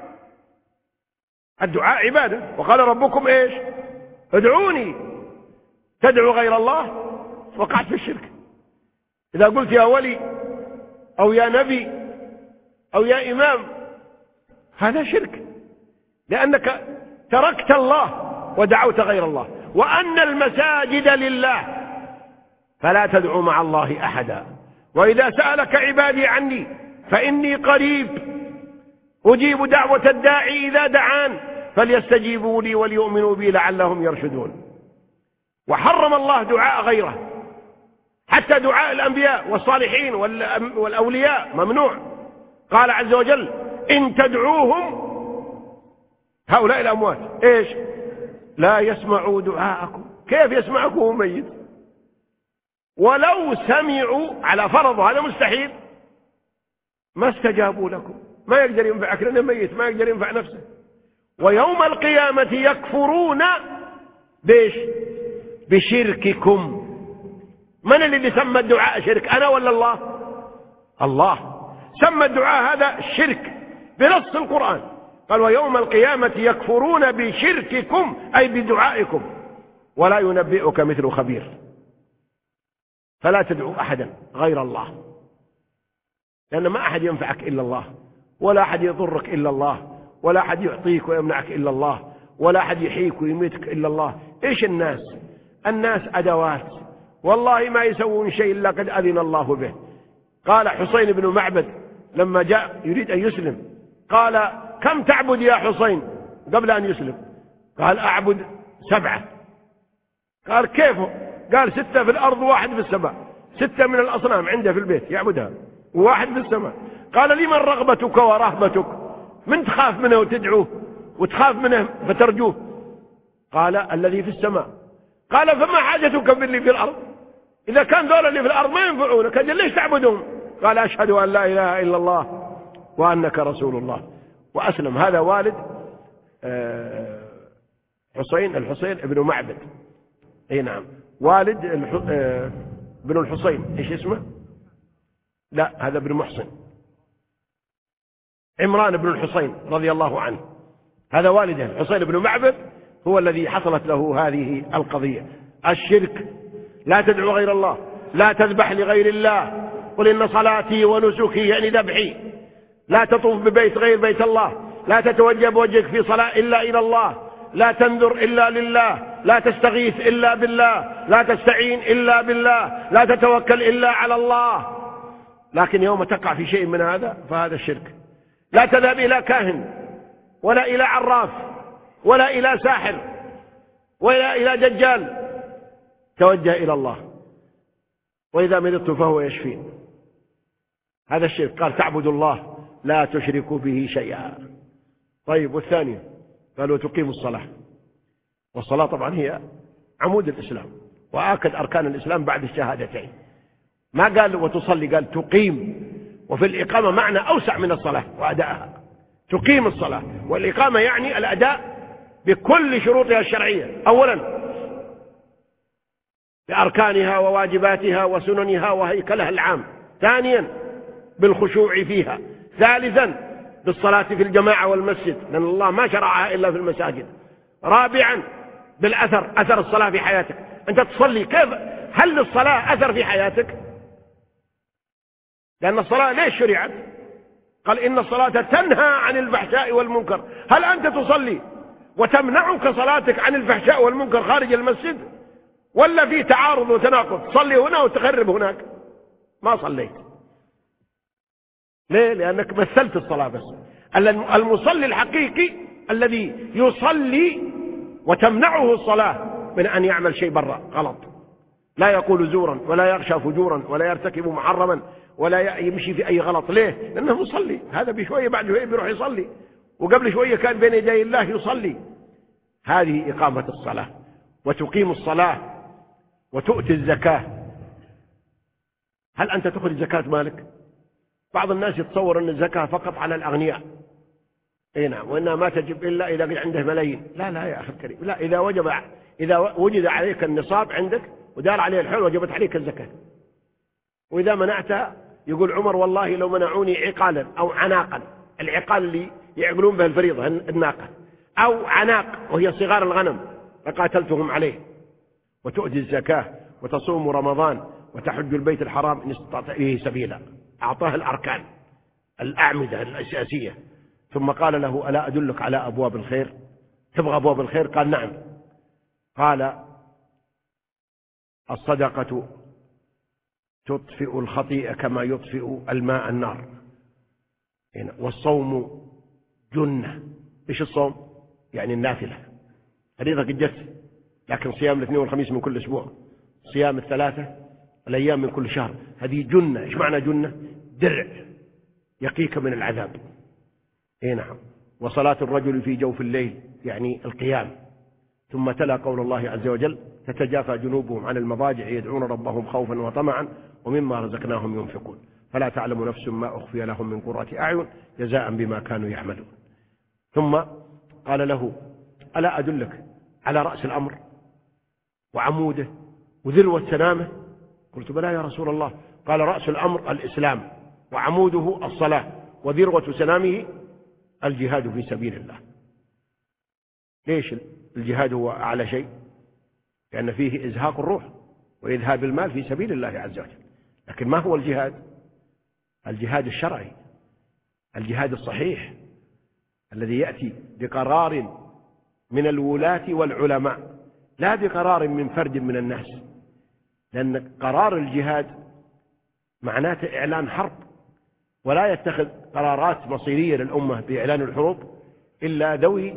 S1: الدعاء عبادة، وقال ربكم ايش؟ ادعوني. تدعو غير الله وقعت في الشرك. اذا قلت يا ولي او يا نبي او يا امام هذا شرك، لانك تركت الله ودعوت غير الله. وأن المساجد لله فلا تدعو مع الله أحدا. وإذا سألك عبادي عني فإني قريب أجيب دعوة الداعي إذا دعان فليستجيبوا لي وليؤمنوا بي لعلهم يرشدون. وحرم الله دعاء غيره، حتى دعاء الأنبياء والصالحين والأولياء ممنوع. قال عز وجل إن تدعوهم هؤلاء الأموات إيش؟ لا يسمعوا دعاءكم. كيف يسمعكم وهو ميت؟ ولو سمعوا على فرض، هذا مستحيل، ما استجابوا لكم. ما يقدر ينفعك لأنه ميت، ما يقدر ينفع نفسه. ويوم القيامة يكفرون بيش؟ بشرككم. من اللي سمى الدعاء شرك؟ أنا ولا الله؟ الله سمى الدعاء هذا شرك بنص القرآن. قال ويوم القيامة يكفرون بشرككم أي بدعائكم ولا ينبئك مثل خبير. فلا تدعو أحدا غير الله، لأن ما أحد ينفعك إلا الله، ولا أحد يضرك إلا الله، ولا أحد يعطيك ويمنعك إلا الله، ولا أحد يحييك ويميتك إلا الله. إيش الناس؟ الناس أدوات، والله ما يسوون شيء إلا قد أذن الله به. قال حسين بن معبد لما جاء يريد أن يسلم قال كم تعبد يا حسين قبل أن يسلم؟ قال أعبد 7. قال كيف؟ قال 6 في الأرض و1 في السماء. 6 من الأصنام عنده في البيت يعبدها و1 في السماء. قال لمن رغبتك ورهبتك؟ من تخاف منه وتدعوه وتخاف منه فترجوه؟ قال الذي في السماء. قال فما حاجتك باللي في الأرض؟ إذا كان دول اللي في الأرض ما ينفعونك ليش تعبدهم؟ قال أشهد أن لا إله إلا الله وأنك رسول الله، وأسلم. هذا والد الحسين بن معبد. اي نعم، والد بن الحسين. ايش اسمه؟ لا، هذا ابن محسن. عمران بن الحسين رضي الله عنه، هذا والده. الحسين بن معبد هو الذي حصلت له هذه القضية. الشرك. لا تدعو غير الله، لا تذبح لغير الله. قل إن صلاتي ونسكي يعني ذبحي. لا تطوف ببيت غير بيت الله، لا تتوجه بوجهك في صلاة إلا إلى الله، لا تنذر إلا لله، لا تستغيث إلا بالله، لا تستعين إلا بالله، لا تتوكل إلا على الله. لكن يوم تقع في شيء من هذا فهذا الشرك. لا تذهب إلى كاهن ولا إلى عراف ولا إلى ساحر ولا إلى دجال، توجه إلى الله، وإذا مرضت فهو يشفين. هذا الشرك. قال تعبد الله لا تشركوا به شيئا. طيب، والثانية قالوا تقيم الصلاة، والصلاة طبعا هي عمود الإسلام وآكد أركان الإسلام بعد الشهادتين. ما قال وتصلي، قال تقيم. وفي الإقامة معنى أوسع من الصلاة وأدائها. تقيم الصلاة، والإقامة يعني الأداء بكل شروطها الشرعية، أولا بأركانها وواجباتها وسننها وهيكلها العام، ثانيا بالخشوع فيها، ثالثا بالصلاة في الجماعة والمسجد لأن الله ما شرعها إلا في المساجد، رابعا بالأثر، أثر الصلاة في حياتك. أنت تصلي كيف؟ هل للصلاة أثر في حياتك؟ لأن الصلاة ليش شرعت؟ قال إن الصلاة تنهى عن الفحشاء والمنكر. هل أنت تصلي وتمنعك صلاتك عن الفحشاء والمنكر خارج المسجد، ولا في تعارض وتناقض؟ تصلي هنا وتخرب هناك، ما صليت. ليه؟ لأنك مثلت الصلاة بس. المصلي الحقيقي الذي يصلي وتمنعه الصلاة من أن يعمل شيء برا غلط، لا يقول زورا ولا يغشى فجورا ولا يرتكب محرما ولا يمشي في أي غلط. ليه؟ لأنه يصلي. هذا بشوية بعد شوية بيروح يصلي، وقبل شوية كان بين يدي الله يصلي. هذه إقامة الصلاة، وتقيم الصلاة وتؤتي الزكاة. هل أنت تخرج زكاة مالك؟ بعض الناس يتصور أن الزكاة فقط على الأغنياء. اي نعم، وإنها ما تجب إلا إذا عنده ملايين. لا لا يا أخي الكريم، لا، إذا وجد عليك النصاب عندك ودار عليه الحول وجبت عليك الزكاة. وإذا منعتها يقول عمر والله لو منعوني عقالا أو عناقا، العقال اللي يعقلون به الفريضة الناقة، أو عناق وهي صغار الغنم، فقاتلتهم عليه. وتؤتي الزكاة وتصوم رمضان وتحج البيت الحرام إن استطعت إليه سبيلا. أعطاه الأركان الأعمدة الأساسية، ثم قال له ألا أدلك على أبواب الخير؟ تبغى أبواب الخير؟ قال نعم. قال الصدقة تطفئ الخطيئة كما يطفئ الماء النار، والصوم جنة. إيش الصوم؟ يعني النافلة. فريضة قد جت، لكن صيام الاثنين والخميس من كل أسبوع، صيام الثلاثة الأيام من كل شهر، هذه جنة. إيش معنى جنة؟ درع يقيك من العذاب. إيه نعم. وصلاة الرجل في جوف الليل يعني القيام. ثم تلا قول الله عز وجل تتجافى جنوبهم عن المضاجع يدعون ربهم خوفا وطمعا ومما رزقناهم ينفقون فلا تعلم نفس ما أخفي لهم من قرة أعين جزاء بما كانوا يعملون. ثم قال له ألا أدلك على رأس الأمر وعموده وذروة سنامه؟ قلت بلى يا رسول الله. قال رأس الأمر الإسلام، وعموده الصلاة، وذروة سنامه الجهاد في سبيل الله. ليش الجهاد هو أعلى شيء؟ لأن فيه إزهاق الروح وإذهاب المال في سبيل الله عز وجل. لكن ما هو الجهاد؟ الجهاد الشرعي، الجهاد الصحيح الذي يأتي بقرار من الولاة والعلماء، لا بقرار من فرد من الناس. لأن قرار الجهاد معناته إعلان حرب، ولا يتخذ قرارات مصيرية للأمة بإعلان الحروب إلا ذوي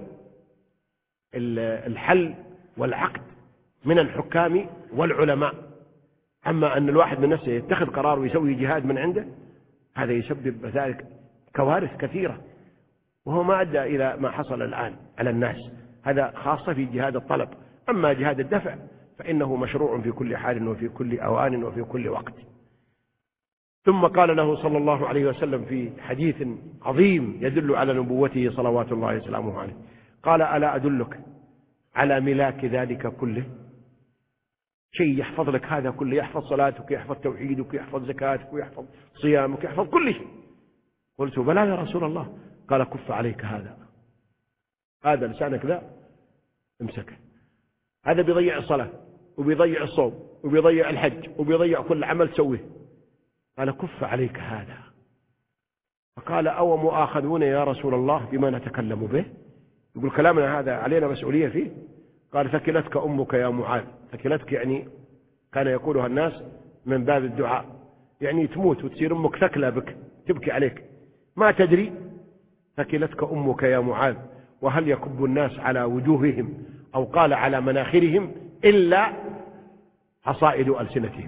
S1: الحل والعقد من الحكام والعلماء. أما أن الواحد من نفسه يتخذ قرار ويسوي جهاد من عنده، هذا يسبب ذلك كوارث كثيرة، وهو ما أدى إلى ما حصل الآن على الناس. هذا خاصة في جهاد الطلب. أما جهاد الدفع فإنه مشروع في كل حال وفي كل أوان وفي كل وقت. ثم قال له صلى الله عليه وسلم في حديث عظيم يدل على نبوته صلوات الله وسلامه عليه، قال ألا أدلك على ملاك ذلك كله؟ شيء يحفظ لك هذا كله، يحفظ صلاتك، يحفظ توحيدك، يحفظ زكاتك، ويحفظ صيامك، يحفظ كل شيء. قلت بلى يا رسول الله. قال كف عليك هذا لسانك ذا امسكه، هذا بيضيع الصلاة وبيضيع الصوم وبيضيع الحج وبيضيع كل عمل تسويه. قال كف عليك هذا. فقال أو مؤاخذون يا رسول الله بما نتكلم به؟ يقول كلامنا هذا علينا مسؤولية فيه؟ قال ثكلتك أمك يا معاذ. ثكلتك يعني كان يقولها الناس من باب الدعاء، يعني تموت وتصير أمك ثكلة بك تبكي عليك ما تدري. ثكلتك أمك يا معاذ وهل يكب الناس على وجوههم أو قال على مناخرهم إلا حصائد ألسنتهم.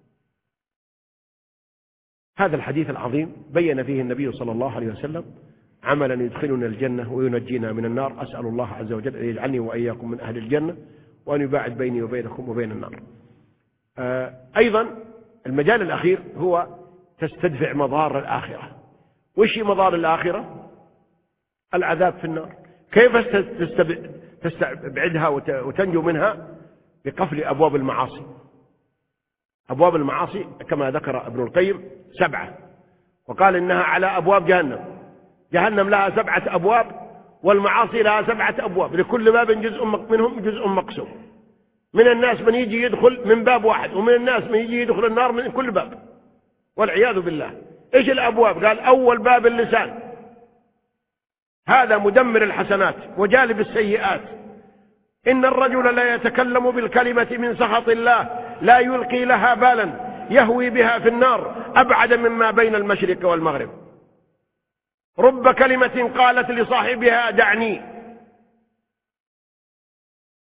S1: هذا الحديث العظيم بين فيه النبي صلى الله عليه وسلم عملا يدخلنا الجنة وينجينا من النار. أسأل الله عز وجل أن يجعلني وإياكم من أهل الجنة وأن يباعد بيني وبينكم وبين النار. أيضا المجال الأخير هو تستدفع مضار الآخرة. وش مضار الآخرة؟ العذاب في النار. كيف تستبعدها وتنجو منها؟ بقفل أبواب المعاصي. أبواب المعاصي كما ذكر ابن القيم 7، وقال إنها على أبواب جهنم. جهنم لها 7 أبواب والمعاصي لها 7 أبواب، لكل باب جزء منهم جزء مقسوم. من الناس من يجي يدخل من باب واحد، ومن الناس من يجي يدخل النار من كل باب والعياذ بالله. إيش الأبواب؟ قال أول باب اللسان، هذا مدمر الحسنات وجالب السيئات. إن الرجل لا يتكلم بالكلمة من سخط الله لا يلقي لها بالا يهوي بها في النار أبعد مما بين المشرق والمغرب. رب كلمة قالت لصاحبها دعني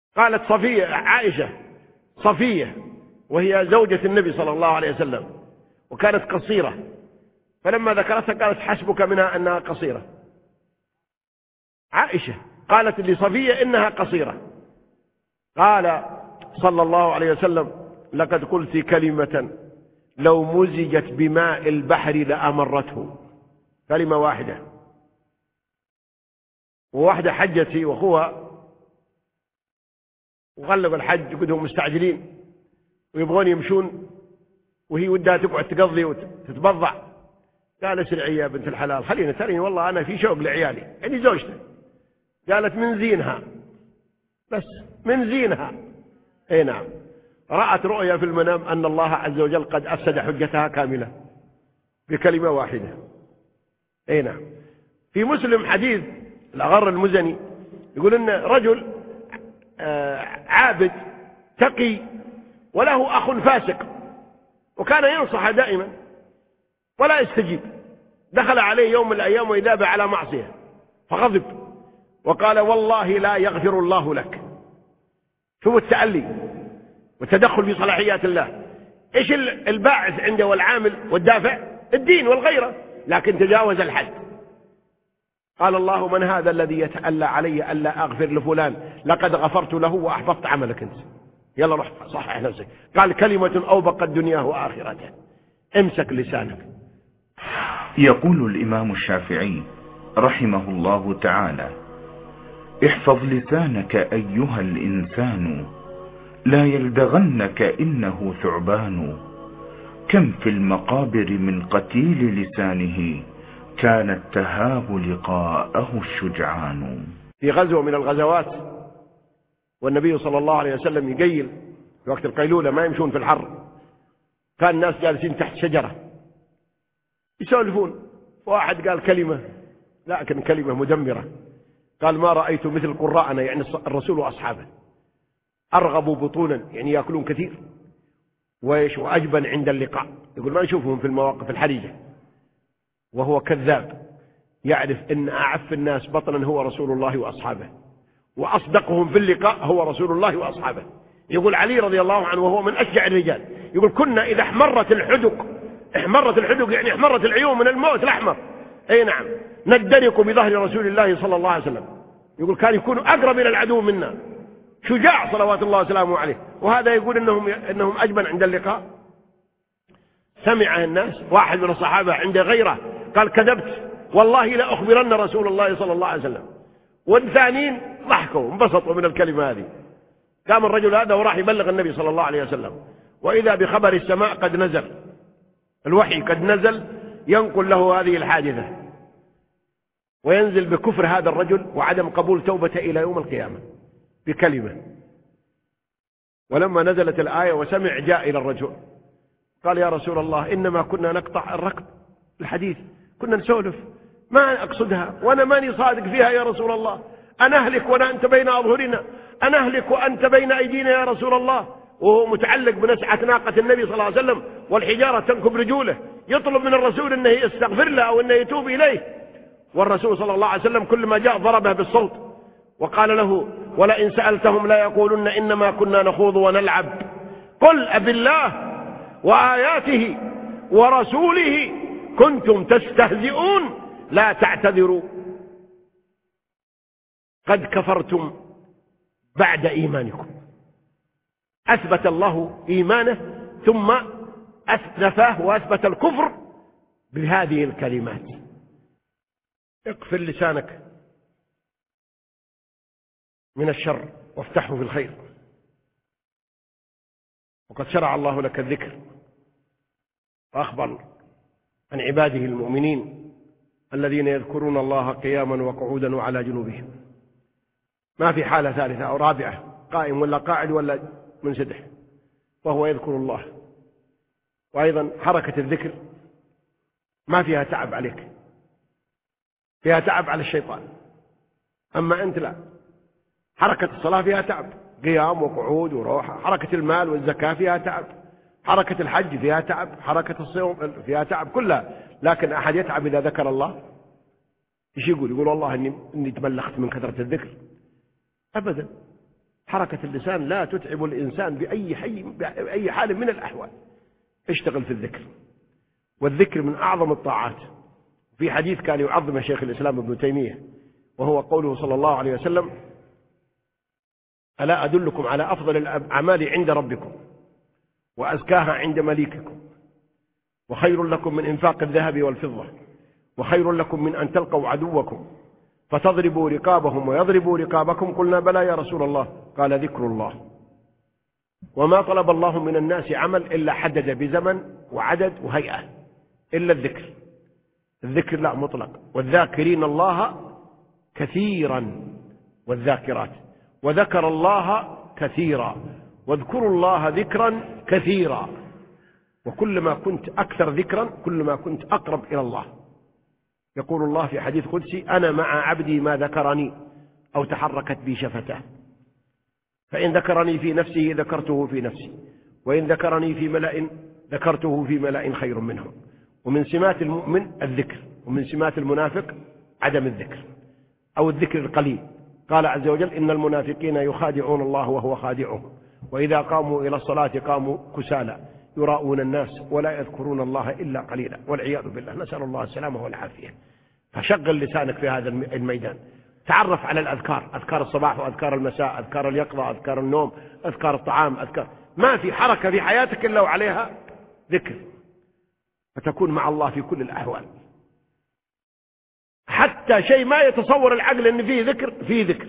S1: قالت صفية، عائشة صفية وهي زوجة النبي صلى الله عليه وسلم وكانت قصيرة، فلما ذكرتها قالت حسبك منها أنها قصيرة. عائشة قالت لصفية إنها قصيرة. قال صلى الله عليه وسلم: لقد قلت كلمة لو مزجت بماء البحر لأمرته. كلمة واحدة. وواحدة حجت هي وأخوها وغلقوا الحج وقدهم مستعجلين ويبغون يمشون، وهي ودها تقعد تقضي وتتبضع. قال: اسرعي يا بنت الحلال، خلينا تريني والله أنا في شوق لعيالي، يعني زوجته. قالت: من زينها، بس من زينها. اي نعم، رأت رؤيا في المنام أن الله عز وجل قد أفسد حجتها كاملة بكلمة واحدة. اي نعم. في مسلم حديث الأغر المزني يقول إن رجل عابد تقي وله أخ فاسق، وكان ينصح دائما ولا يستجيب. دخل عليه يوم من الأيام وإذا على معصية فغضب وقال: والله لا يغفر الله لك. شوف التألي والتدخل في صلاحيات الله. إيش الباعث عنده والعامل والدافع؟ الدين والغيرة، لكن تجاوز الحد. قال الله: من هذا الذي يتألى علي ألا أغفر لفلان؟ لقد غفرت له وأحبطت عملك أنت، يلا روح صحح نفسك. قال: كلمة أوبقت دنياه وآخرته، امسك لسانك.
S3: يقول الإمام الشافعي رحمه الله تعالى: احفظ لسانك أيها الإنسان، لا يلدغنك إنه ثعبان. كم في المقابر من قتيل لسانه، كان التهاب لقاءه الشجعان.
S1: في غزوة من الغزوات والنبي صلى الله عليه وسلم يقيل في وقت القيلولة، ما يمشون في الحر، كان الناس جالسين تحت شجرة يسولفون، واحد قال كلمة لكن كلمة مدمرة، قال: ما رأيت مثل قراءنا، يعني الرسول وأصحابه، أرغبوا بطونا، يعني يأكلون كثير، وأجبن عند اللقاء. يقول ما نشوفهم في المواقف الحرجة. وهو كذاب، يعرف أن أعف الناس بطنا هو رسول الله وأصحابه، وأصدقهم في اللقاء هو رسول الله وأصحابه. يقول علي رضي الله عنه وهو من أشجع الرجال، يقول: كنا إذا احمرت الحدق يعني احمرت العيون من الموت الأحمر، أي نعم، ندرك بظهر رسول الله صلى الله عليه وسلم. يقول كان يكون أقرب إلى العدو منا، شجاع صلوات الله وسلامه عليه. وهذا يقول إنهم أجبن عند اللقاء. سمع الناس، واحد من الصحابة عنده غيره قال: كذبت والله لا أخبرن رسول الله صلى الله عليه وسلم. والثانيين ضحكوا انبسطوا من الكلمة هذه. قام الرجل هذا وراح يبلغ النبي صلى الله عليه وسلم، وإذا بخبر السماء قد نزل، الوحي قد نزل ينقل له هذه الحادثة، وينزل بكفر هذا الرجل وعدم قبول توبته إلى يوم القيامة بكلمة. ولما نزلت الآية وسمع جاء إلى الرجل قال: يا رسول الله، إنما كنا نقطع الركب، الحديث كنا نسولف، ما أقصدها وأنا ماني صادق فيها يا رسول الله، أنا أهلك وأنت بين أظهرنا، أنا أهلك وأنت بين أيدينا يا رسول الله. وهو متعلق بنسعة ناقة النبي صلى الله عليه وسلم والحجارة تنكب رجوله، يطلب من الرسول أنه يستغفر له أو أنه يتوب إليه. والرسول صلى الله عليه وسلم كل ما جاء ضربه بالصوت وقال له: ولئن سألتهم لا يقولن إنما كنا نخوض ونلعب، قل أبالله وآياته ورسوله كنتم تستهزئون لا تعتذروا قد كفرتم بعد إيمانكم. أثبت الله إيمانه ثم نفاه وأثبت الكفر بهذه الكلمات. اقفل لسانك من الشر وافتحه في الخير، وقد شرع الله لك الذكر وأخبر عن عباده المؤمنين الذين يذكرون الله قياما وقعودا وعلى جنوبهم. ما في حالة ثالثة أو رابعة، قائم ولا قاعد ولا منسدح، وهو يذكر الله. وأيضا حركة الذكر ما فيها تعب عليك، فيها تعب على الشيطان، أما أنت لا. حركة الصلاة فيها تعب، قيام وقعود وروحة. حركة المال والزكاة فيها تعب، حركة الحج فيها تعب، حركة الصوم فيها تعب كلها. لكن أحد يتعب إذا ذكر الله؟ إيش يقول؟ يقول والله إني تملخت من كثرة الذكر. أبدا، حركة اللسان لا تتعب الإنسان بأي حال من الأحوال. اشتغل في الذكر، والذكر من أعظم الطاعات. في حديث كان يعظم شيخ الإسلام ابن تيمية، وهو قوله صلى الله عليه وسلم: ألا أدلكم على أفضل الأعمال عند ربكم وأزكاها عند مليككم، وخير لكم من إنفاق الذهب والفضة، وخير لكم من أن تلقوا عدوكم فتضربوا رقابهم ويضربوا رقابكم؟ قلنا: بلى يا رسول الله. قال: ذكر الله. وما طلب الله من الناس عمل إلا حدد بزمن وعدد وهيئة إلا الذكر. الذكر لا مطلق. والذاكرين الله كثيرا والذاكرات، وذكر الله كثيرا، واذكروا الله ذكرا كثيرا. وكلما كنت أكثر ذكرا كلما كنت أقرب إلى الله. يقول الله في حديث قدسي: أنا مع عبدي ما ذكرني أو تحركت بي شفتاه، فإن ذكرني في نفسه ذكرته في نفسي، وإن ذكرني في ملأ ذكرته في ملأ خير منهم. ومن سمات المؤمن الذكر، ومن سمات المنافق عدم الذكر أو الذكر القليل. قال عز وجل: إن المنافقين يخادعون الله وهو خادعهم، وإذا قاموا إلى الصلاة قاموا كسالى يراؤون الناس ولا يذكرون الله إلا قليلا، والعياذ بالله، نسأل الله السلامة والعافية. فشغل لسانك في هذا الميدان. تعرف على الأذكار، أذكار الصباح وأذكار المساء، أذكار اليقظة، أذكار النوم، أذكار الطعام، ما في حركة في حياتك إلا وعليها ذكر، فتكون مع الله في كل الأحوال. حتى شيء ما يتصور العقل أن فيه ذكر، فيه ذكر.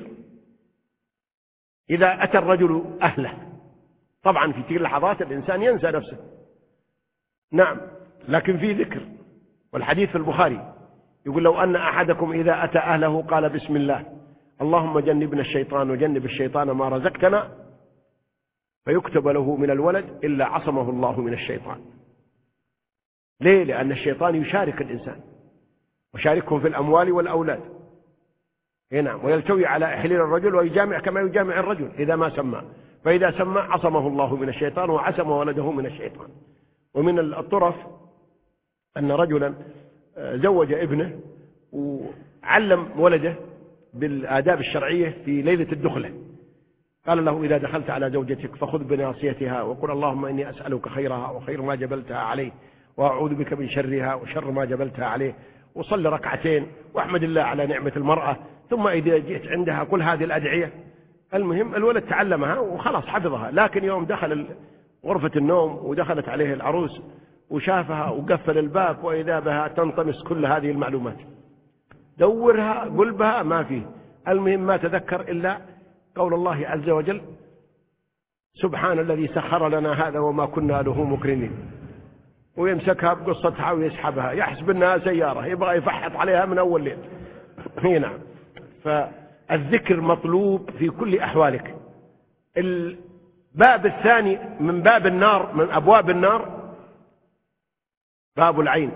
S1: إذا أتى الرجل أهله، طبعا في تلك اللحظات الإنسان ينسى نفسه، نعم، لكن فيه ذكر. والحديث في البخاري يقول: لو أن أحدكم إذا أتى أهله قال: بسم الله، اللهم جنبنا الشيطان وجنب الشيطان ما رزقتنا، فيكتب له من الولد إلا عصمه الله من الشيطان. ليه؟ لأن الشيطان يشارك الإنسان، وشاركهم في الأموال والأولاد، نعم، ويلتوي على إحليل الرجل ويجامع كما يجامع الرجل إذا ما سمى، فإذا سمى عصمه الله من الشيطان وعصم ولده من الشيطان. ومن الطرف أن رجلا زوج ابنه وعلم ولده بالآداب الشرعية في ليلة الدخلة. قال له: إذا دخلت على زوجتك فخذ بناصيتها وقل: اللهم إني أسألك خيرها وخير ما جبلتها عليه، وأعوذ بك من شرها وشر ما جبلتها عليه، وصل ركعتين واحمد الله على نعمة المرأة، ثم إذا جئت عندها قل هذه الأدعية. المهم الولد تعلمها وخلاص حفظها. لكن يوم دخل غرفة النوم ودخلت عليه العروس وشافها وقفل الباب، وإذا بها تنطمس كل هذه المعلومات، دورها قلبها ما فيه. المهم ما تذكر إلا قول الله عز وجل: سبحان الذي سخر لنا هذا وما كنا له مقرنين، ويمسكها بقصتها ويسحبها، يحسب أنها سيارة يبغى يفحط عليها من أول ليل. هنا فالذكر مطلوب في كل أحوالك. الباب الثاني من باب النار، من أبواب النار، باب العين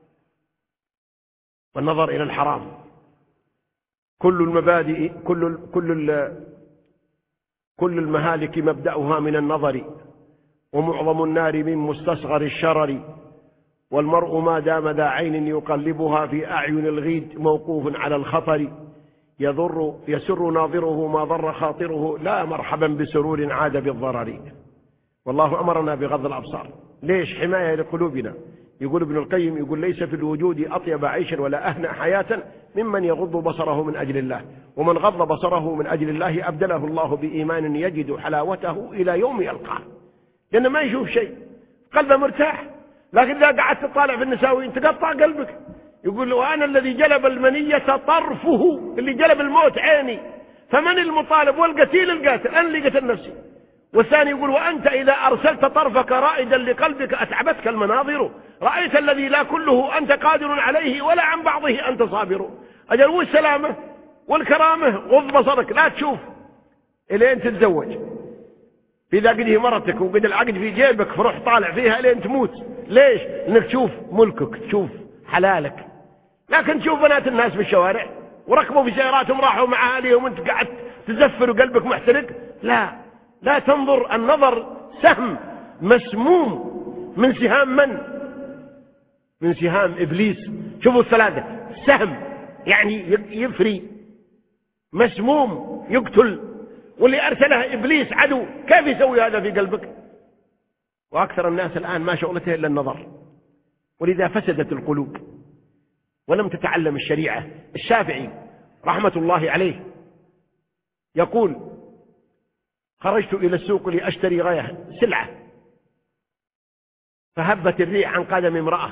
S1: والنظر إلى الحرام. كل المبادئ كل المهالك مبدأها من النظر، ومعظم النار من مستصغر الشرر، والمرء ما دام ذا عين يقلبها في أعين الغيد موقوف على الخطر، يسر ناظره ما ضر خاطره، لا مرحبا بسرور عاد بالضرر. والله أمرنا بغض الأبصار. ليش؟ حماية لقلوبنا. يقول ابن القيم، يقول: ليس في الوجود أطيب عيشا ولا أهنى حياة ممن يغض بصره من أجل الله، ومن غض بصره من أجل الله أبدله الله بإيمان يجد حلاوته إلى يوم يلقاه. لأنه ما يشوف شيء، قلبه مرتاح. لكن إذا قعدت تطالع في النساوين تقطع قلبك. يقول: وأنا الذي جلب المنية طرفه، اللي جلب الموت عيني، فمن المطالب والقتيل القاتل، أنا اللي قتل نفسي. والثاني يقول: وأنت إذا أرسلت طرفك رائدا لقلبك أتعبتك المناظر، رأيت الذي لا كله أنت قادر عليه ولا عن بعضه أنت صابر. أجل والسلامة والكرامة غض بصرك، لا تشوف إلين تتزوج. إذا قده مرتك وقد العقد في جيبك فروح طالع فيها لين تموت. ليش؟ إنك تشوف ملكك، تشوف حلالك. لكن تشوف بنات الناس في الشوارع وركبوا في سياراتهم راحوا مع أهليهم وانت قاعد تزفر وقلبك محترق. لا تنظر. النظر سهم مسموم من سهام من سهام إبليس. شوفوا الثلاثة، سهم يعني يفري، مسموم يقتل، واللي أرسله إبليس عدو، كيف يسوي هذا في قلبك؟ وأكثر الناس الآن ما شغلته إلا النظر، ولذا فسدت القلوب ولم تتعلم الشريعة. الشافعي رحمة الله عليه يقول: خرجت إلى السوق لأشتري غاية سلعة، فهبت الريح عن قدم امرأة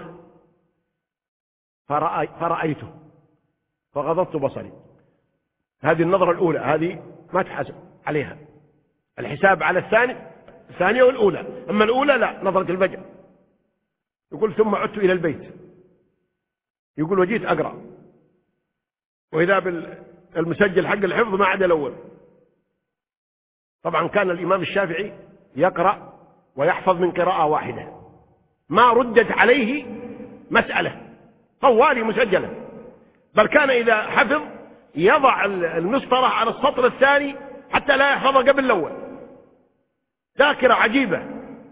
S1: فرأيته فغضضت بصري. هذه النظرة الأولى، هذه ما تحاسب عليها، الحساب على الثانية والأولى. أما الأولى لا، نظرة الفجأة. يقول: ثم عدت إلى البيت، يقول: وجيت أقرأ، وإذا بالمسجل حق الحفظ ما عدا الأول. طبعا كان الإمام الشافعي يقرأ ويحفظ من قراءة واحدة، ما ردت عليه مسألة، طوالي مسجلة، بل كان إذا حفظ يضع المسطرة على السطر الثاني حتى لا يحفظ قبل الأول. ذاكرة عجيبة.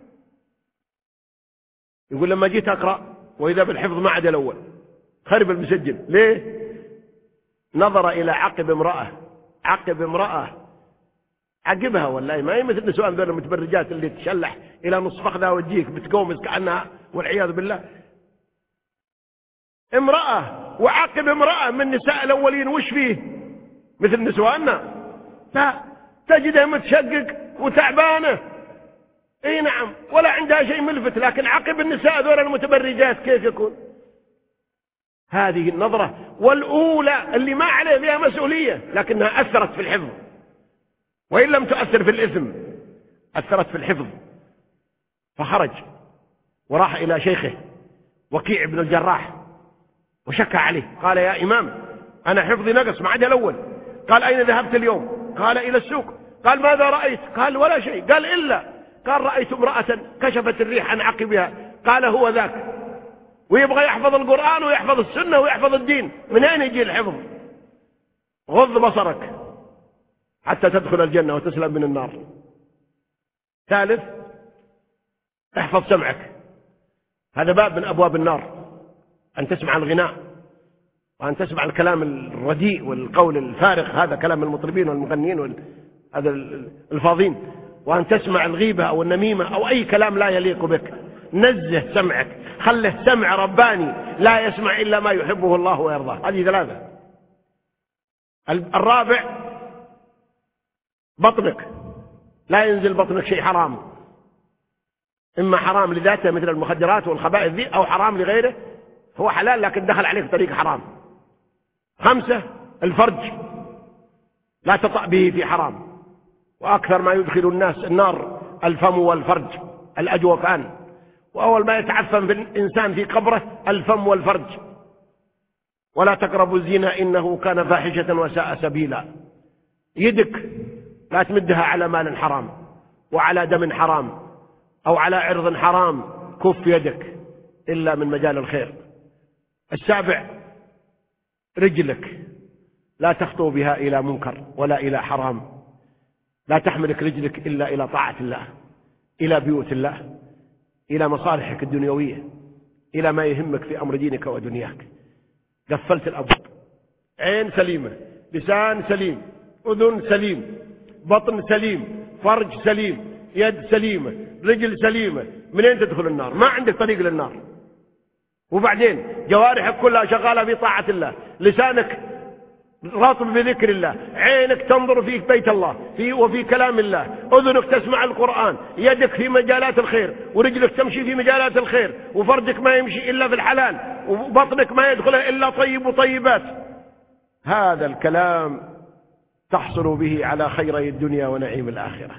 S1: يقول: لما جيت أقرأ وإذا بالحفظ ما عدا الأول، خرب المسجل. ليه؟ نظر إلى عقب امرأة عقبها، والله ما هي مثل نسوان ذول المتبرجات اللي تشلح إلى نص فخذها وتجيك بتقومز كأنها، والعياذ بالله. امرأة وعقب امرأة من نساء الأولين، وش فيه؟ مثل نسواننا؟ لا، تجدها متشقق وتعبانة، اي نعم، ولا عندها شيء ملفت، لكن عقب النساء ذول المتبرجات كيف يكون؟ هذه النظرة. والأولى اللي ما عليه فيها مسؤولية لكنها أثرت في الحفظ، وإن لم تؤثر في الإثم أثرت في الحفظ. فخرج وراح إلى شيخه وكيع بن الجراح وشكى عليه، قال: يا إمام، أنا حفظي نقص ما عدا الأول. قال: أين ذهبت اليوم؟ قال: إلى السوق. قال: ماذا رأيت؟ قال: ولا شيء. قال: إلا قال: رأيت امرأة كشفت الريح عن عقبها. قال: هو ذاك. ويبغى يحفظ القرآن ويحفظ السنة ويحفظ الدين، من أين يجي الحفظ؟ غض بصرك حتى تدخل الجنة وتسلم من النار. ثالث: احفظ سمعك، هذا باب من أبواب النار، أن تسمع الغناء، وأن تسمع الكلام الرديء والقول الفارغ، هذا كلام المطربين والمغنيين هذا الفاضين، وأن تسمع الغيبة أو النميمة أو أي كلام لا يليق بك. نزه سمعك، خله سمع رباني لا يسمع إلا ما يحبه الله ويرضاه. هذه ثلاثة. الرابع: بطنك، لا ينزل بطنك شيء حرام، إما حرام لذاته مثل المخدرات والخبائث ذي، أو حرام لغيره هو حلال لكن دخل عليك طريق حرام. 5: الفرج، لا تطأ به في حرام، وأكثر ما يدخل الناس النار الفم والفرج الأجوفان، وأول ما يتعفن في الإنسان في قبره الفم والفرج. ولا تقربوا الزنا إنه كان فاحشة وساء سبيلا. يدك لا تمدها على مال حرام وعلى دم حرام أو على عرض حرام، كف يدك إلا من مجال الخير. 7: رجلك، لا تخطو بها إلى منكر ولا إلى حرام، لا تحملك رجلك إلا إلى طاعة الله، إلى بيوت الله، إلى مصالحك الدنيوية، إلى ما يهمك في أمر دينك ودنياك. قفلت الأبواب، عين سليمة، لسان سليم، أذن سليم، بطن سليم، فرج سليم، يد سليمة، رجل سليمة، منين تدخل النار؟ ما عندك طريق للنار. وبعدين جوارحك كلها شغالة في طاعة الله، لسانك راطب بذكر الله، عينك تنظر في بيت الله وفي كلام الله، أذنك تسمع القرآن، يدك في مجالات الخير، ورجلك تمشي في مجالات الخير، وفرجك ما يمشي إلا في الحلال، وبطنك ما يدخل إلا طيب وطيبات. هذا الكلام تحصل به على خيري الدنيا ونعيم الآخرة.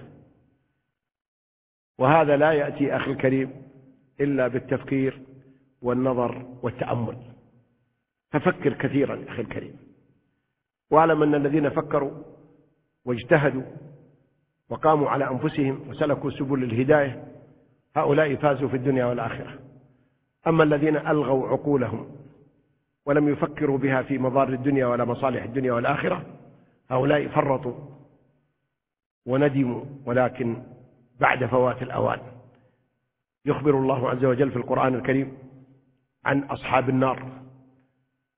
S1: وهذا لا يأتي أخي الكريم إلا بالتفكير والنظر والتأمل. ففكر كثيرا أخي الكريم، واعلم أن الذين فكروا واجتهدوا وقاموا على أنفسهم وسلكوا سبل الهداية هؤلاء فازوا في الدنيا والآخرة. أما الذين ألغوا عقولهم ولم يفكروا بها في مضار الدنيا ولا مصالح الدنيا والآخرة هؤلاء فرطوا وندموا، ولكن بعد فوات الأوان. يخبر الله عز وجل في القرآن الكريم عن أصحاب النار،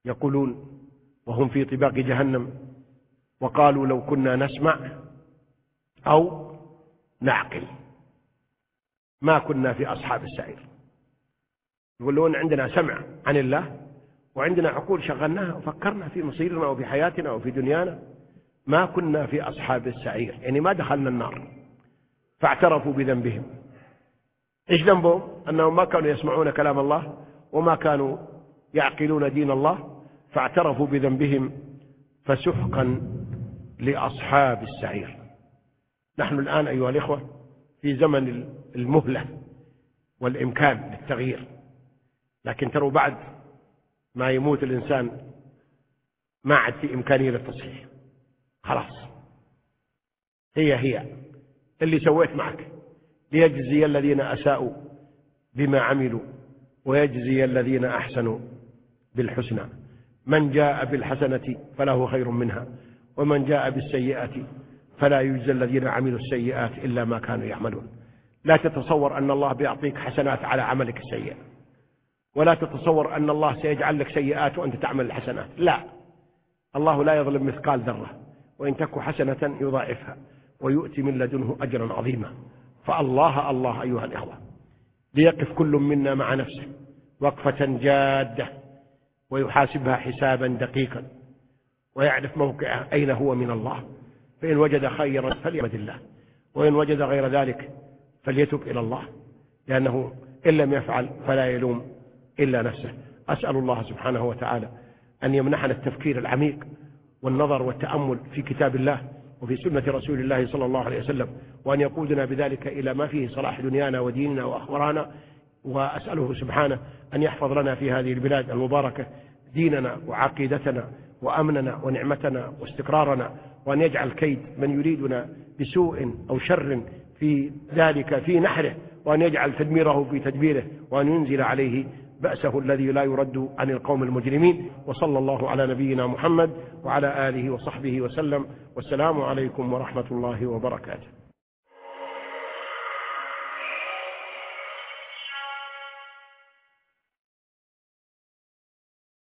S1: يقولون وهم في طباق جهنم: وقالوا لو كنا نسمع أو نعقل. ما كنا في أصحاب السعير. يقولون عندنا سمع عن الله وعندنا عقول شغلناها وفكرنا في مصيرنا وفي حياتنا وفي دنيانا. ما كنا في أصحاب السعير، يعني ما دخلنا النار. فاعترفوا بذنبهم. إيش ذنبهم؟ أنهم ما كانوا يسمعون كلام الله وما كانوا يعقلون دين الله، فاعترفوا بذنبهم فسحقا لأصحاب السعير. نحن الآن أيها الإخوة في زمن المهلة والإمكان للتغيير، لكن تروا بعد ما يموت الإنسان ما عاد في إمكانية للتصحيح. خلاص، هي اللي سويت معك، ليجزي الذين أساءوا بما عملوا ويجزي الذين أحسنوا بالحسنى. من جاء بالحسنة فله خير منها ومن جاء بالسيئة فلا يجزى الذين عملوا السيئات إلا ما كانوا يعملون. لا تتصور أن الله بيعطيك حسنات على عملك السيء، ولا تتصور أن الله سيجعل لك سيئات وأنت تعمل الحسنات. لا، الله لا يظلم مثقال ذرة، وإن تك حسنة يضاعفها ويؤتي من لدنه أجرا عظيما. فالله الله أيها الإخوة، ليقف كل منا مع نفسه وقفة جادة ويحاسبها حسابا دقيقا، ويعرف موقعه أين هو من الله. فإن وجد خيرا فليحمد الله، وإن وجد غير ذلك فليتب إلى الله، لأنه إن لم يفعل فلا يلوم إلا نفسه. أسأل الله سبحانه وتعالى أن يمنحنا التفكير العميق والنظر والتأمل في كتاب الله وفي سنة رسول الله صلى الله عليه وسلم، وأن يقودنا بذلك إلى ما فيه صلاح دنيانا وديننا وأخبارنا. وأسأله سبحانه أن يحفظ لنا في هذه البلاد المباركة ديننا وعقيدتنا وأمننا ونعمتنا واستقرارنا، وأن يجعل كيد من يريدنا بسوء أو شر في ذلك في نحره، وأن يجعل تدميره في تدبيره، وأن ينزل عليه بأسه الذي لا يرد عن القوم المجرمين. وصلى الله على نبينا محمد وعلى آله وصحبه وسلم، والسلام عليكم ورحمة الله وبركاته.